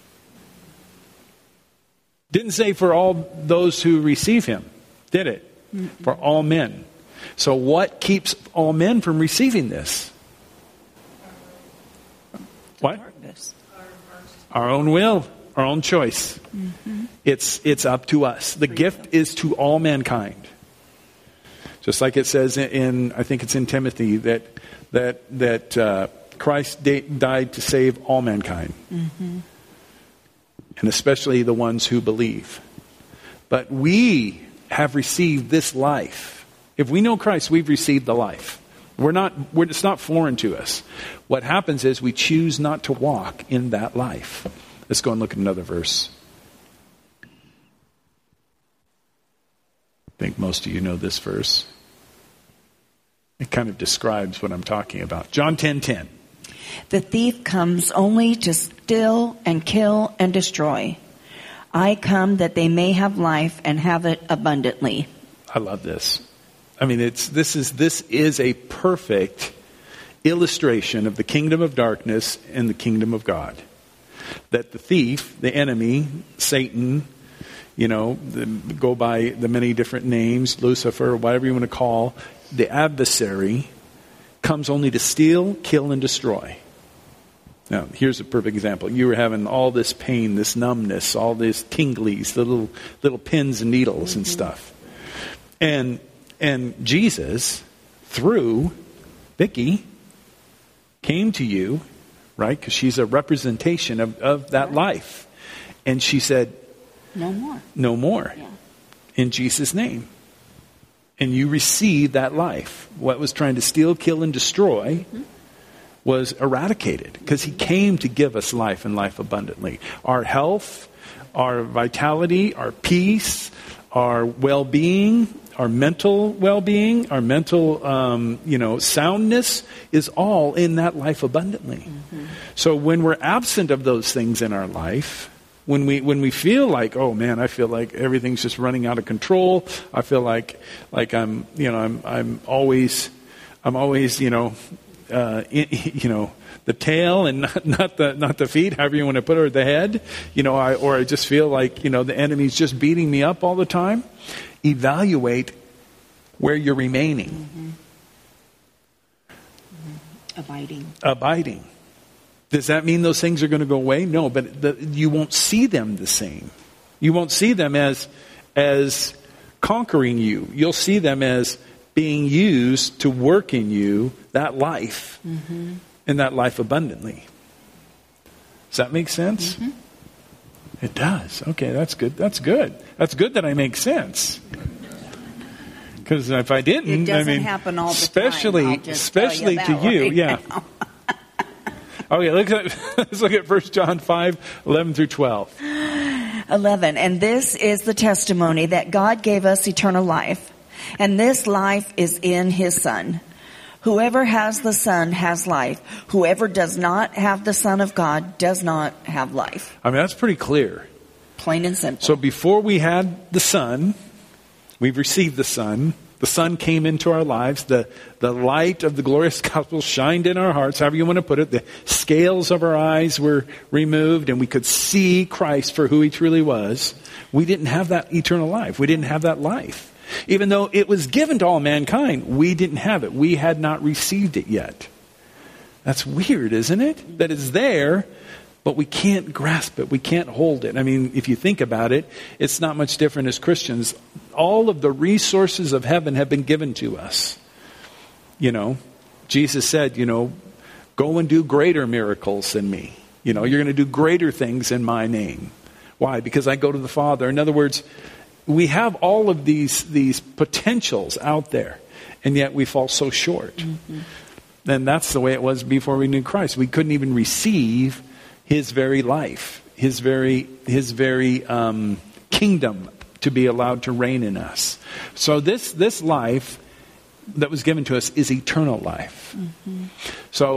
E: Didn't say for all those who receive him, did it? Mm-hmm. For all men. So what keeps all men from receiving this? What? Our own will, our own choice. Mm-hmm. It's it's up to us. The gift is to all mankind. Just like it says in, in I think it's in Timothy, that that that uh, Christ da- died to save all mankind, mm-hmm. and especially the ones who believe. But we have received this life. If we know Christ, we've received the life. We're not. We're, it's not foreign to us. What happens is we choose not to walk in that life. Let's go and look at another verse. I think most of you know this verse. It kind of describes what I'm talking about. John ten ten.
A: The thief comes only to steal and kill and destroy. I come that they may have life and have it abundantly.
E: I love this. I mean, it's this is this is a perfect illustration of the kingdom of darkness and the kingdom of God. That the thief, the enemy, Satan, you know, the, go by the many different names, Lucifer, whatever you want to call, the adversary, comes only to steal, kill, and destroy. Now, here's a perfect example. You were having all this pain, this numbness, all these tinglies, the little little pins and needles mm-hmm. and stuff. And and Jesus, through Vicky, came to you, right? Because she's a representation of, of that right. life. And she said,
A: no more.
E: No more.
A: Yeah.
E: In Jesus' name. And you received that life. What was trying to steal, kill, and destroy mm-hmm. was eradicated. Because he came to give us life and life abundantly. Our health, our vitality, our peace, our well-being, our mental well-being, our mental, um, you know, soundness is all in that life abundantly. Mm-hmm. So when we're absent of those things in our life, when we when we feel like, oh man, I feel like everything's just running out of control. I feel like like I'm, you know, I'm I'm always I'm always, you know, uh, in, you know, the tail and not, not the not the feet, however you want to put it, or the head, you know, I, or I just feel like, you know, the enemy's just beating me up all the time. Evaluate where you're remaining.
A: Mm-hmm. Mm-hmm. Abiding.
E: Abiding. Does that mean those things are going to go away? No, but the, you won't see them the same. You won't see them as as conquering you. You'll see them as being used to work in you that life, mm-hmm. and that life abundantly. Does that make sense? Mm-hmm. It does. Okay, that's good. That's good. That's good that I make sense. Because if I didn't,
A: it doesn't
E: I mean,
A: happen all the
E: especially,
A: time. I'll just
E: especially
A: tell
E: to you,
A: right
E: yeah.
A: now.
E: Okay, look at, let's look at First John five, eleven through twelve.
A: eleven. And this is the testimony that God gave us eternal life. And this life is in his Son. Whoever has the Son has life. Whoever does not have the Son of God does not have life.
E: I mean, that's pretty clear.
A: Plain and simple.
E: So before we had the Son, we've received the Son. The Son came into our lives. The, the light of the glorious gospel shined in our hearts, however you want to put it. The scales of our eyes were removed and we could see Christ for who he truly was. We didn't have that eternal life. We didn't have that life. Even though it was given to all mankind, we didn't have it. We had not received it yet. That's weird, isn't it? That it's there, but we can't grasp it. We can't hold it. I mean, if you think about it, it's not much different as Christians. All of the resources of heaven have been given to us. You know, Jesus said, you know, go and do greater miracles than me. You know, you're going to do greater things in my name. Why? Because I go to the Father. In other words, we have all of these these potentials out there, and yet we fall so short. Mm-hmm. And that's the way it was before we knew Christ. We couldn't even receive his very life, his very his very um, kingdom to be allowed to reign in us. So this this life that was given to us is eternal life. Mm-hmm. So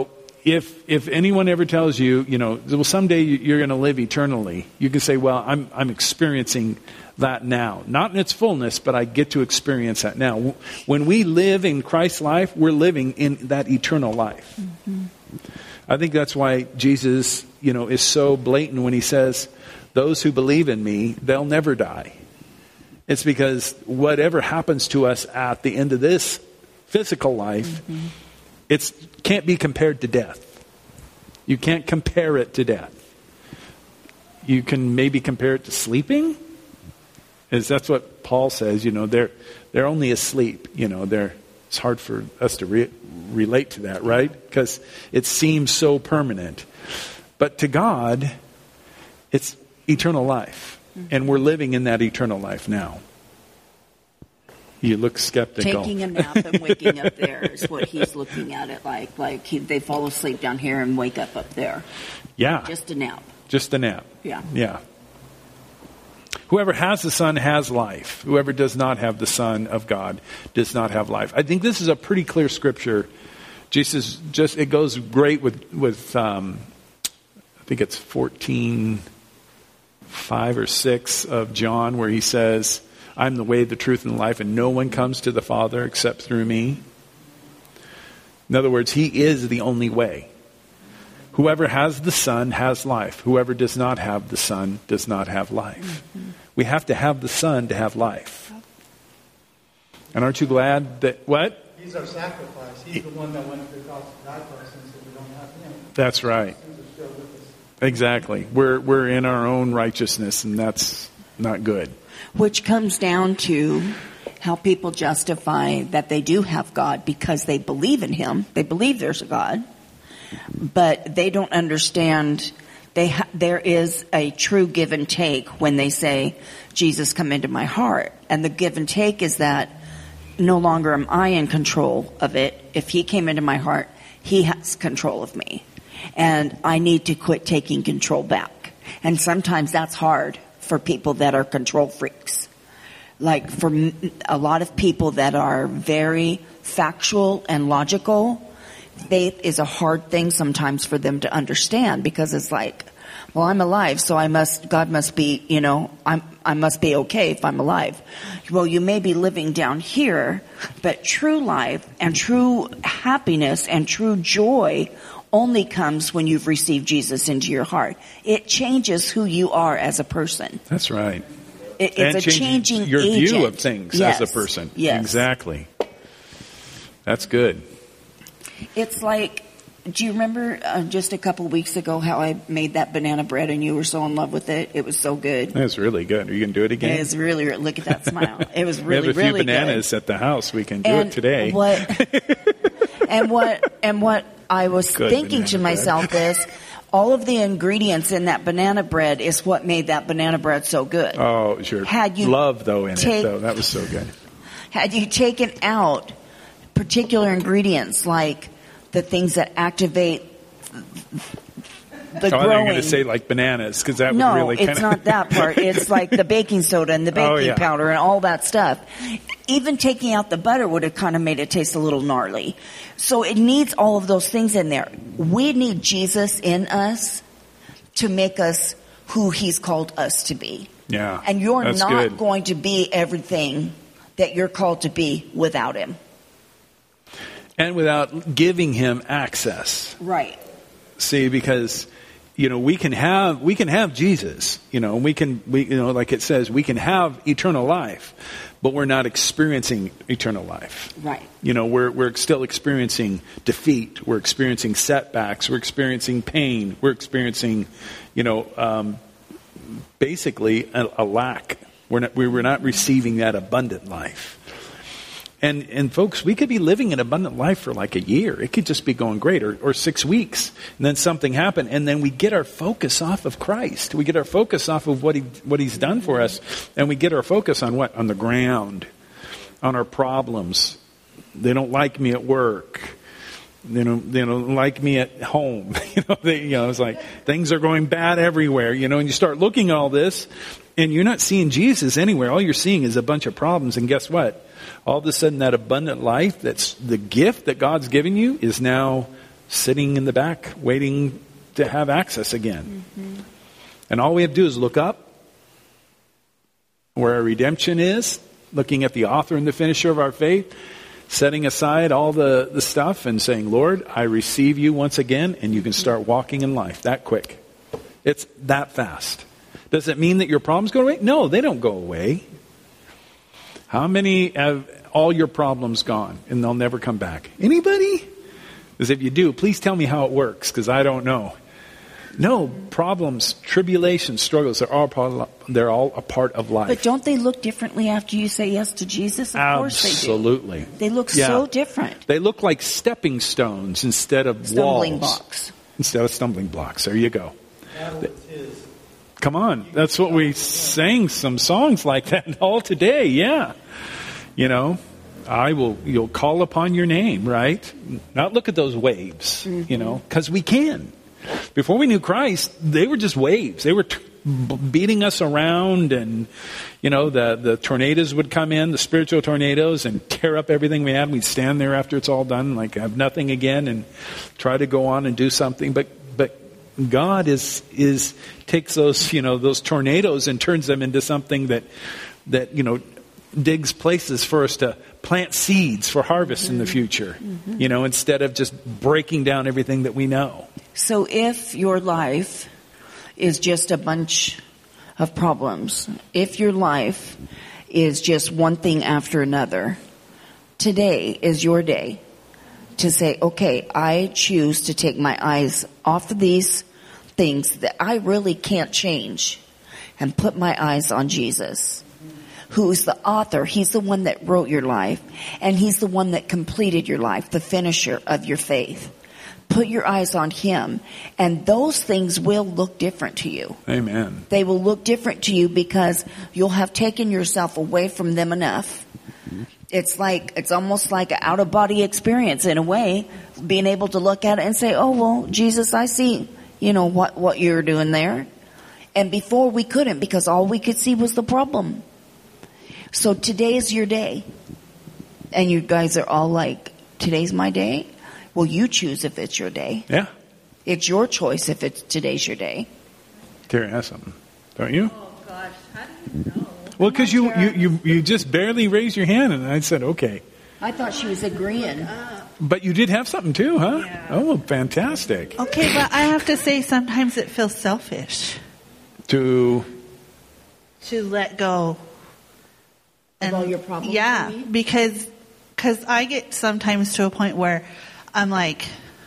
E: if if anyone ever tells you, you know, well, someday you're going to live eternally, you can say, well, I'm I'm experiencing that now. Not in its fullness, but I get to experience that now. When we live in Christ's life, we're living in that eternal life. Mm-hmm. I think that's why Jesus, you know, is so blatant when he says, those who believe in me, they'll never die. It's because whatever happens to us at the end of this physical life, mm-hmm. it can't be compared to death. You can't compare it to death. You can maybe compare it to sleeping. Is that's what Paul says, you know, they're they're only asleep, you know, they're it's hard for us to re- relate to that, right? Because it seems so permanent. But to God, it's eternal life. Mm-hmm. And we're living in that eternal life now. You look skeptical.
A: Taking a nap and waking up there is what he's looking at it like. Like he, they fall asleep down here and wake up up there.
E: Yeah.
A: Just a nap.
E: Just a nap.
A: Yeah.
E: Yeah. Whoever has the Son has life. Whoever does not have the Son of God does not have life. I think this is a pretty clear scripture. Jesus just, it goes great with, with um, I think it's fourteen, five or six of John, where he says, I'm the way, the truth, and the life, and no one comes to the Father except through me. In other words, he is the only way. Whoever has the Son has life. Whoever does not have the Son does not have life. Mm-hmm. We have to have the Son to have life. And aren't you glad that, what?
G: He's our sacrifice. He's the one that went to the cross to die for us, and so we don't have him.
E: That's right. Exactly. We're we're in our own righteousness, and that's not good.
A: Which comes down to how people justify that they do have God because they believe in him. They believe there's a God. But they don't understand they ha- there is a true give and take when they say, Jesus, come into my heart. And the give and take is that no longer am I in control of it. If he came into my heart, he has control of me. And I need to quit taking control back. And sometimes that's hard for people that are control freaks. Like for a lot of people that are very factual and logical, faith is a hard thing sometimes for them to understand, because it's like, well, I'm alive, so I must, God must be, you know, I'm, I must be okay if I'm alive. Well, you may be living down here, but true life and true happiness and true joy only comes when you've received Jesus into your heart. It changes who you are as a person.
E: That's right.
A: It,
E: and
A: it's a changing
E: your
A: agent.
E: view of things
A: yes.
E: as a person.
A: Yes.
E: Exactly. That's good.
A: It's like, do you remember uh, just a couple weeks ago how I made that banana bread and you were so in love with it? It was so good.
E: That's really good. Are you going to do it again?
A: It was really, really, look at that smile. It was really,
E: we have a few
A: really
E: bananas
A: good.
E: at the house. We can do
A: and
E: it today.
A: What, and what, and what I was
E: Good
A: thinking to
E: banana
A: myself
E: bread.
A: is, all of the ingredients in that banana bread is what made that banana bread so good.
E: Oh, sure.
A: Had you
E: love though in
A: take,
E: it though. That was so good.
A: Had you taken out particular ingredients like the things that activate the
E: oh,
A: growing.
E: I'm going to say like bananas, because that
A: no,
E: would really kind
A: it's
E: of...
A: not that part. It's like the baking soda and the baking
E: Oh, yeah.
A: powder and all that stuff. Even taking out the butter would have kind of made it taste a little gnarly. So it needs all of those things in there. We need Jesus in us to make us who he's called us to be.
E: Yeah,
A: And you're
E: that's
A: not
E: good.
A: going to be everything that you're called to be without him.
E: And without giving him access.
A: Right.
E: See, because, you know, we can have, we can have Jesus, you know, we can, we, you know, like it says, we can have eternal life, but we're not experiencing eternal life.
A: Right.
E: You know, we're, we're still experiencing defeat. We're experiencing setbacks. We're experiencing pain. We're experiencing, you know, um, basically a, a lack. We're not, we were not receiving that abundant life. And, and folks, we could be living an abundant life for like a year. It could just be going great, or, or six weeks. And then something happened, and then we get our focus off of Christ. We get our focus off of what he what he's done for us. And we get our focus on what? On the ground, on our problems. They don't like me at work. They don't, they don't like me at home. you know, they, you know, it's like things are going bad everywhere, you know, and you start looking at all this, and you're not seeing Jesus anywhere. All you're seeing is a bunch of problems. And guess what? All of a sudden, that abundant life, that's the gift that God's given you, is now sitting in the back waiting to have access again. Mm-hmm. And all we have to do is look up where our redemption is, looking at the author and the finisher of our faith, setting aside all the, the stuff and saying, Lord, I receive you once again, and you can start walking in life that quick. It's that fast. Does it mean that your problems go away? No, they don't go away. How many have all your problems gone and they'll never come back? Anybody? Because if you do, please tell me how it works, because I don't know. No, problems, tribulations, struggles, they're all, part, they're all a part of life.
A: But don't they look differently after you say yes to Jesus? Of
E: Absolutely.
A: course they do. Absolutely. They look
E: yeah.
A: so different.
E: They look like stepping stones instead of
A: stumbling
E: walls.
A: blocks.
E: Instead of stumbling blocks. There you go.
G: That was his.
E: Come on. That's what we sang some songs like that all today. Yeah. You know, I will, you'll call upon your name, right? Not look at those waves, mm-hmm. you know, because we can. Before we knew Christ, they were just waves. They were t- beating us around, and, you know, the, the tornadoes would come in, the spiritual tornadoes, and tear up everything we had. We'd stand there after it's all done, like have nothing again, and try to go on and do something. But but God is is takes those, you know, those tornadoes and turns them into something that that, you know, digs places for us to plant seeds for harvest mm-hmm. in the future, mm-hmm. you know, instead of just breaking down everything that we know.
A: So if your life is just a bunch of problems, if your life is just one thing after another, today is your day to say, okay, I choose to take my eyes off of these things that I really can't change and put my eyes on Jesus, who's the author. He's the one that wrote your life, and he's the one that completed your life, the finisher of your faith. Put your eyes on him, and those things will look different to you.
E: Amen.
A: They will look different to you because you'll have taken yourself away from them enough. It's like, it's almost like an out-of-body experience in a way, being able to look at it and say, oh, well, Jesus, I see, you know, what, what you're doing there. And before we couldn't, because all we could see was the problem. So today is your day. And you guys are all like, today's my day? Well, you choose if it's your day.
E: Yeah.
A: It's your choice if it's today's your day.
E: Terry has something, don't you?
H: Oh, gosh. How do you know?
E: Well, because you, you, you, you just barely raised your hand, and I said, okay.
A: I thought she was agreeing.
E: But you did have something, too, huh?
H: Yeah.
E: Oh, fantastic.
H: Okay, but I have to say sometimes it feels selfish.
E: To?
H: To let go.
A: Of all your problems?
H: Yeah, because cause I get sometimes to a point where I'm like,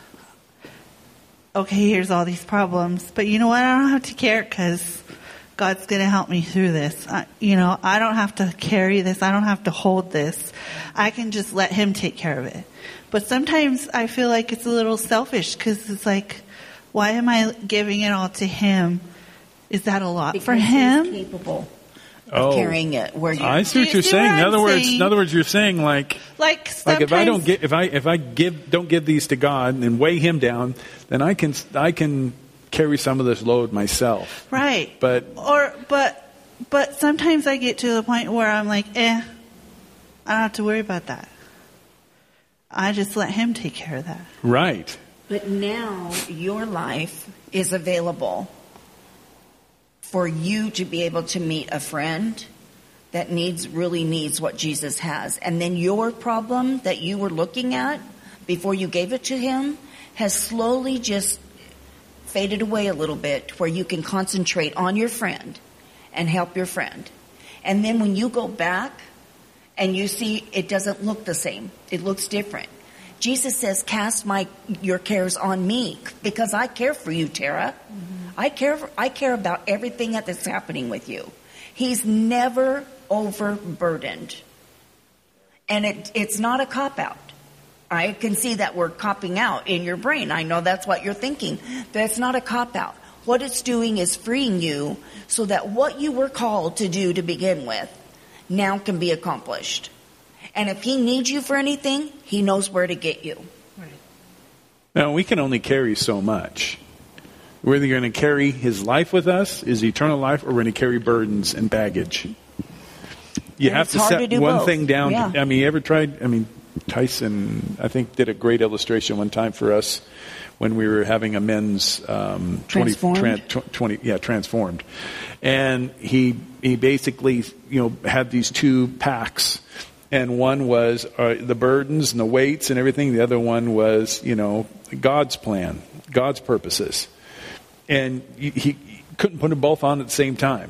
H: okay, here's all these problems, but you know what? I don't have to care because God's going to help me through this. I, you know, I don't have to carry this. I don't have to hold this. I can just let him take care of it. But sometimes I feel like it's a little selfish because it's like, why am I giving it all to him? Is that a lot
A: because
H: for him?
A: He's capable of
E: Oh,
A: carrying it. Where you
E: I see what
H: you
E: you're
H: see
E: saying.
H: what
E: In other
H: I'm
E: words,
H: saying?
E: in other words, you're saying like,
H: Like
E: like if I don't
H: sometimes-
E: get, if I if I give don't give these to God and weigh Him down, then I can I can carry some of this load myself.
H: Right.
E: But
H: or but but sometimes I get to the point where I'm like, eh, I don't have to worry about that. I just let him take care of that.
E: right,
A: But now your life is available for you to be able to meet a friend that needs, really needs what Jesus has. And then your problem that you were looking at before you gave it to him has slowly just faded away a little bit where you can concentrate on your friend and help your friend. And then when you go back and you see it doesn't look the same, it looks different. Jesus says, cast my your cares on me because I care for you, Tara. Mm-hmm. I care for, I care about everything that's happening with you. He's never overburdened. And it, it's not a cop-out. I can see that word copping out in your brain. I know that's what you're thinking. That's not a cop-out. What it's doing is freeing you so that what you were called to do to begin with now can be accomplished. And if he needs you for anything, he knows where to get you.
H: Right.
E: now we can only carry so much. We're either going to carry His life with us, His eternal life, or we're going to carry burdens and baggage. You
A: And
E: have
A: it's
E: to
A: hard
E: set
A: to do
E: one
A: both.
E: thing down.
A: Yeah.
E: I mean, you ever tried? I mean, Tyson, I think, did a great illustration one time for us when we were having a men's um,
A: Transformed?
E: twenty, tran- twenty, yeah, transformed, and he he basically you know had these two packs, and one was uh, the burdens and the weights and everything. The other one was you know God's plan, God's purposes, and he, he couldn't put them both on at the same time.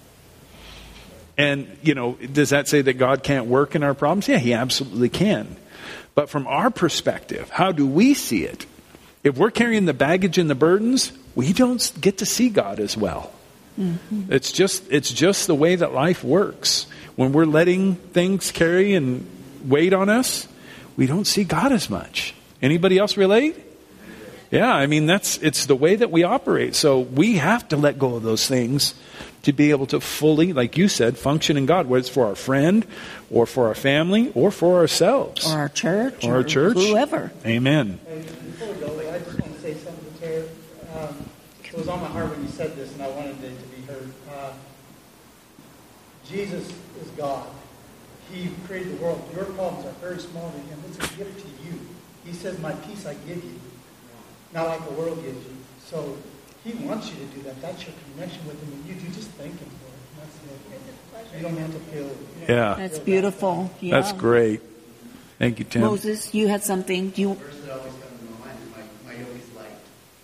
E: And, you know, does that say that God can't work in our problems? Yeah, he absolutely can. But from our perspective, how do we see it? If we're carrying the baggage and the burdens, we don't get to see God as well. Mm-hmm. It's just it's just the way that life works. When we're letting things carry and weight on us, we don't see God as much. Anybody else relate? Yeah, I mean, that's it's the way that we operate. So we have to let go of those things to be able to fully, like you said, function in God, whether it's for our friend or for our family or for ourselves.
A: Or our church.
E: Or our church.
A: Whoever.
E: Amen.
G: And before we go, I just want to say something to Tara. Um, it was on my heart when you said this, and I wanted it to be heard. Uh, Jesus is God. He created the world. Your problems are very small to him. It's a gift to you. He says, my peace I give you, not like the world gives you. So he wants you to do that. That's your connection with him. And you do just thank him for it. That's it. You don't have to feel. You know,
E: Yeah.
A: That's beautiful. Yeah.
E: That's great. Thank you, Tim.
A: Moses, you had something. Do you?
I: The verse that always comes to my mind is my, my yoke is light.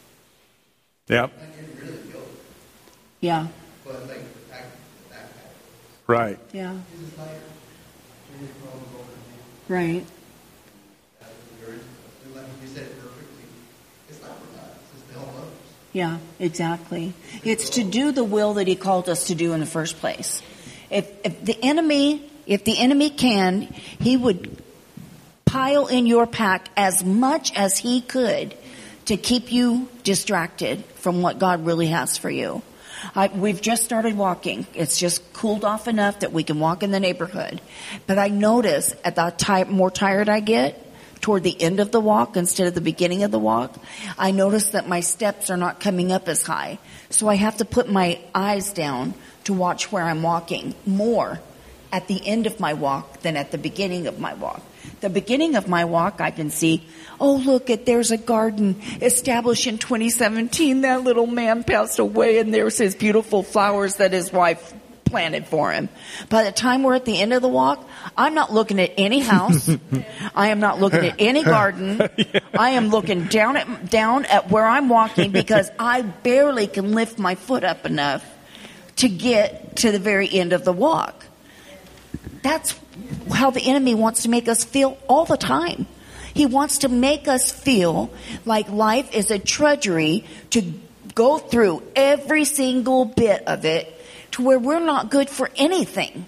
E: Yep.
I: Not getting rid of the yoke,
A: Yeah.
I: but like the back, the backpack.
E: Right.
A: Yeah.
I: Jesus is lighter. Turn your problems over to him.
A: Right.
I: That's the verse. Like you said it perfectly. It's not for God. It's just to help others.
A: Yeah, exactly. It's to do the will that he called us to do in the first place. If, if the enemy, if the enemy can, he would pile in your pack as much as he could to keep you distracted from what God really has for you. I, we've just started walking. It's just cooled off enough that we can walk in the neighborhood. But I notice at the ti- more tired I get, toward the end of the walk instead of the beginning of the walk, I notice that my steps are not coming up as high. So I have to put my eyes down to watch where I'm walking more at the end of my walk than at the beginning of my walk. The beginning of my walk, I can see, oh, look, at there's a garden established in twenty seventeen. That little man passed away, and there's his beautiful flowers that his wife planted for him. By the time we're at the end of the walk, I'm not looking at any house. I am not looking at any garden. I am looking down at down at where I'm walking because I barely can lift my foot up enough to get to the very end of the walk. That's how the enemy wants to make us feel all the time. He wants to make us feel like life is a drudgery to go through every single bit of it to where we're not good for anything.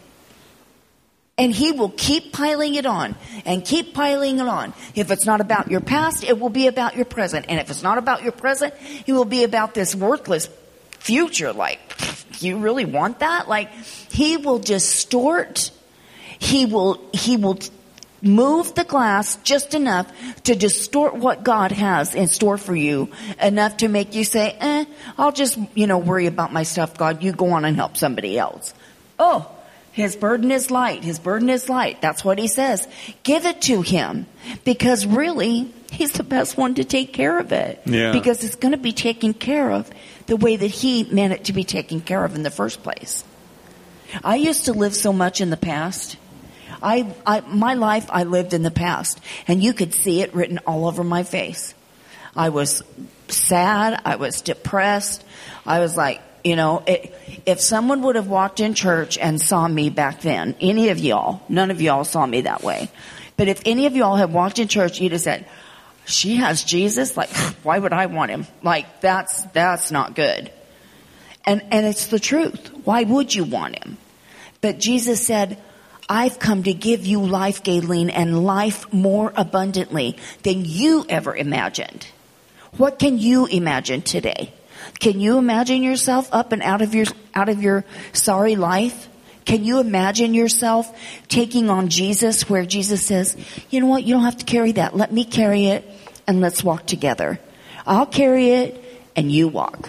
A: And he will keep piling it on and keep piling it on. If it's not about your past, it will be about your present. And if it's not about your present, it will be about this worthless future. Like, you really want that? Like, he will distort. He will, he will move the glass just enough to distort what God has in store for you, enough to make you say, eh, I'll just, you know, worry about my stuff, God. You go on and help somebody else. Oh, his burden is light. His burden is light. That's what he says. Give it to him, because really, he's the best one to take care of it.
E: Yeah.
A: Because it's going to be taken care of the way that he meant it to be taken care of in the first place. I used to live so much in the past. I, I, my life, I lived in the past, and you could see it written all over my face. I was sad. I was depressed. I was like, you know, it, if someone would have walked in church and saw me back then, any of y'all, none of y'all saw me that way. But if any of y'all had walked in church, you'd have said, she has Jesus? Like, why would I want him? Like, that's, that's not good. And, and it's the truth. Why would you want him? But Jesus said, I've come to give you life, Gayleen, and life more abundantly than you ever imagined. What can you imagine today? Can you imagine yourself up and out of your, out of your sorry life? Can you imagine yourself taking on Jesus, where Jesus says, you know what? You don't have to carry that. Let me carry it, and let's walk together. I'll carry it and you walk.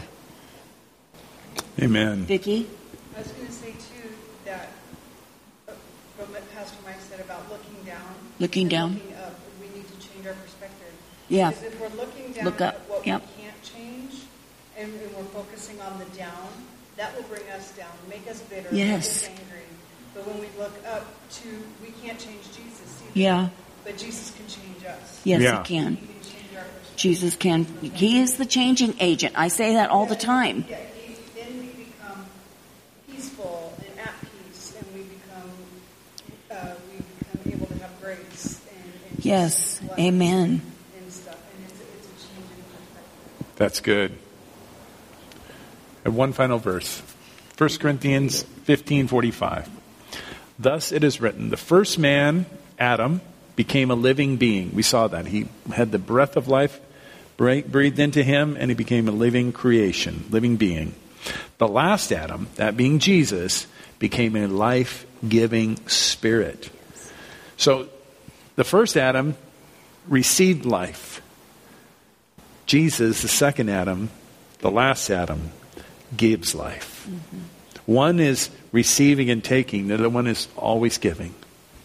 E: Amen.
A: Vicki?
D: I was going to say, too, that uh, from what Pastor Mike said about looking down.
A: Looking
D: and
A: down.
D: Looking up. change our perspective.
A: Yeah.
D: Because if we're looking down
A: Look up.
D: at what
A: Yep.
D: we can't change, and, and we're focusing on the down, that will bring us down, make us bitter,
A: Yes.
D: make us angry. But when we look up to, we can't change Jesus either.
A: Yeah.
D: But Jesus can change us.
A: Yes,
E: Yeah.
A: he can.
D: He can change our perspective.
A: Jesus can. He is the changing agent. I say that all the time.
D: Yeah, he, then we become peaceful and at peace, and we become uh, we become able to have grace and, and
A: Yes.
D: love
A: Amen.
D: and stuff. And it's, it's a changing perspective.
E: That's good. And one final verse. First Corinthians fifteen forty-five. Thus it is written, the first man, Adam, became a living being. We saw that. He had the breath of life breathed into him, and he became a living creation, living being. The last Adam, that being Jesus, became a life-giving spirit. So the first Adam received life. Jesus, the second Adam, the last Adam, gives life. Mm-hmm. One is receiving and taking. The other one is always giving.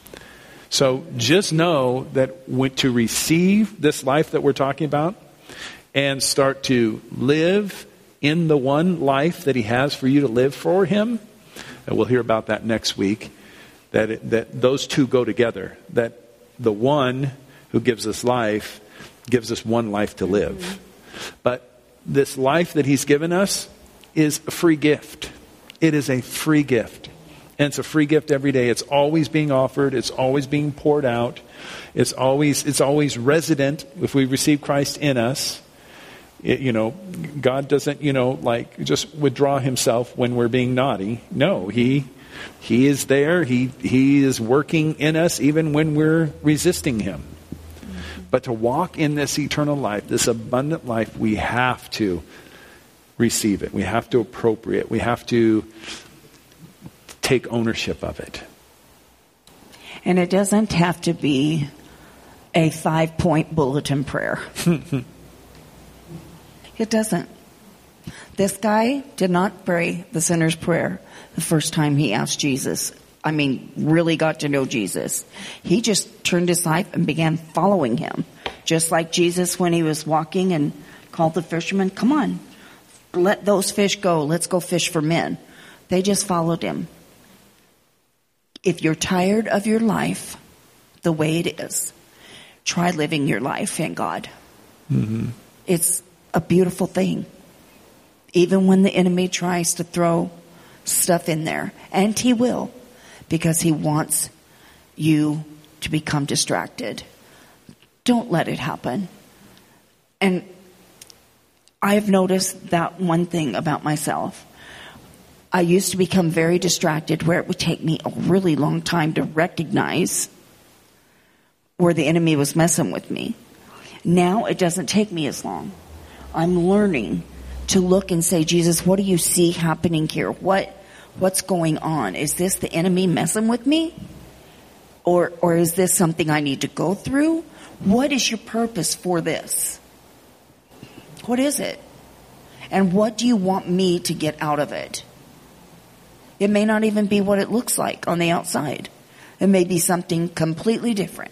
E: So just know that to receive this life that we're talking about and start to live in the one life that he has for you to live for him, and we'll hear about that next week, that it, that those two go together. That the one who gives us life gives us one life to live. Mm-hmm. But this life that he's given us is a free gift. It is a free gift. And it's a free gift every day. It's always being offered. It's always being poured out. It's always it's always resident if we receive Christ in us. It, you know, God doesn't, you know, like just withdraw himself when we're being naughty. No, he he is there. He he is working in us even when we're resisting him. But to walk in this eternal life, this abundant life, we have to receive it. We have to appropriate. We have to take ownership of it.
A: And it doesn't have to be a five-point bulletin prayer. It doesn't. This guy did not pray the sinner's prayer the first time he asked Jesus. I mean, really got to know Jesus. He just turned his life and began following him. Just like Jesus when he was walking and called the fishermen, come on, let those fish go. Let's go fish for men. They just followed him. If you're tired of your life the way it is, try living your life in God. Mm-hmm. It's a beautiful thing. Even when the enemy tries to throw stuff in there, and he will, because he wants you to become distracted. Don't let it happen. And I've noticed that one thing about myself. I used to become very distracted where it would take me a really long time to recognize where the enemy was messing with me. Now it doesn't take me as long. I'm learning to look and say, Jesus, what do you see happening here? What what's going on? Is this the enemy messing with me? Or or is this something I need to go through? What is your purpose for this? What is it? And what do you want me to get out of it? It may not even be what it looks like on the outside. It may be something completely different.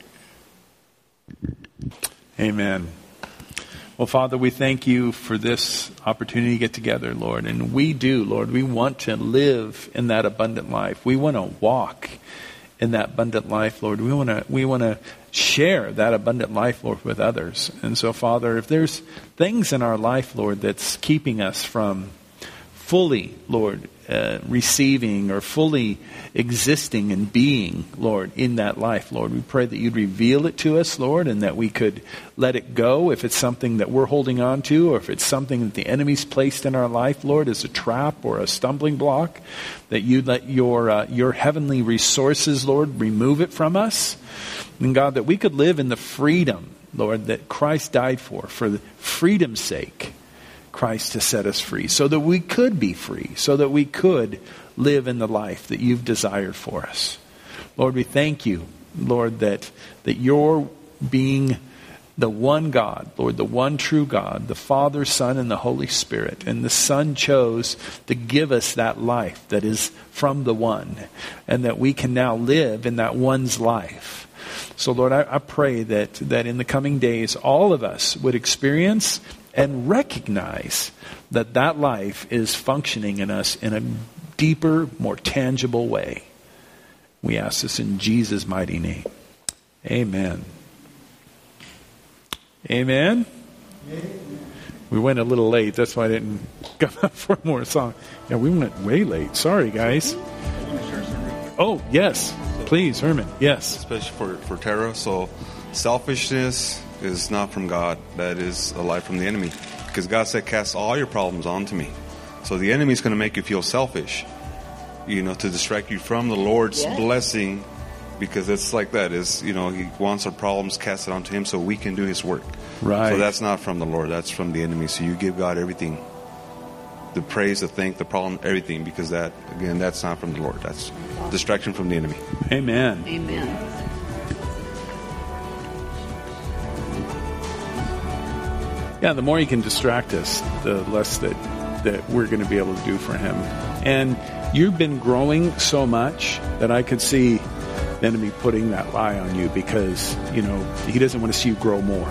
E: Amen. Well, Father, we thank you for this opportunity to get together, Lord. And we do, Lord. We want to live in that abundant life. We want to walk in that abundant life, Lord. We want to we want to share that abundant life, Lord, with others. And so, Father, if there's things in our life, Lord, that's keeping us from fully, Lord, uh, receiving or fully existing and being, Lord, in that life, Lord, we pray that you'd reveal it to us, Lord, and that we could let it go if it's something that we're holding on to, or if it's something that the enemy's placed in our life, Lord, as a trap or a stumbling block, that you'd let your uh, your heavenly resources, Lord, remove it from us. And God, that we could live in the freedom, Lord, that Christ died for, for the freedom's sake. Christ to set us free, so that we could be free, so that we could live in the life that you've desired for us. Lord, we thank you, Lord, that that you're being the one God, Lord, the one true God, the Father, Son, and the Holy Spirit. And the Son chose to give us that life that is from the one, and that we can now live in that one's life. So, Lord, I, I pray that, that in the coming days, all of us would experience and recognize that that life is functioning in us in a deeper, more tangible way. We ask this in Jesus' mighty name. Amen. Amen. Amen. We went a little late. That's why I didn't come up for more song. Yeah, we went way late. Sorry, guys. Oh, yes. Please, Herman. Yes.
J: Especially for, for Tara. So selfishness is not from God. That is a lie from the enemy. Because God said, cast all your problems onto me. So the enemy is going to make you feel selfish, you know, to distract you from the Lord's yeah. blessing. Because it's like that. Is you know, he wants our problems casted onto him so we can do his work.
E: Right.
J: So that's not from the Lord. That's from the enemy. So you give God everything. The praise, the thank, the problem, everything. Because that, again, that's not from the Lord. That's distraction from the enemy.
E: Amen.
A: Amen.
E: Yeah, the more he can distract us, the less that, that we're going to be able to do for him. And you've been growing so much that I could see the enemy putting that lie on you because, you know, he doesn't want to see you grow more.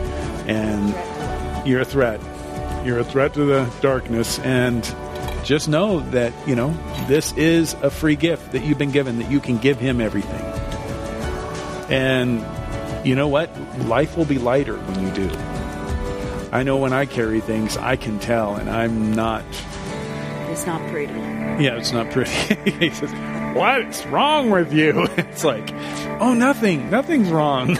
E: And you're a threat. You're a threat to the darkness. And just know that, you know, this is a free gift that you've been given, that you can give him everything. And you know what? Life will be lighter when you do. I know when I carry things, I can tell, and I'm not...
A: It's not pretty.
E: Yeah, it's not pretty. He says, what's wrong with you? It's like, oh, nothing. Nothing's wrong.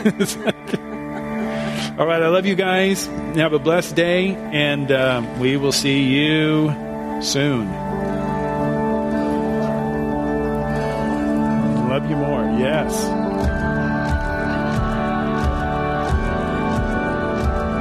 E: All right, I love you guys. Have a blessed day, and uh, we will see you soon. Love you more. Yes.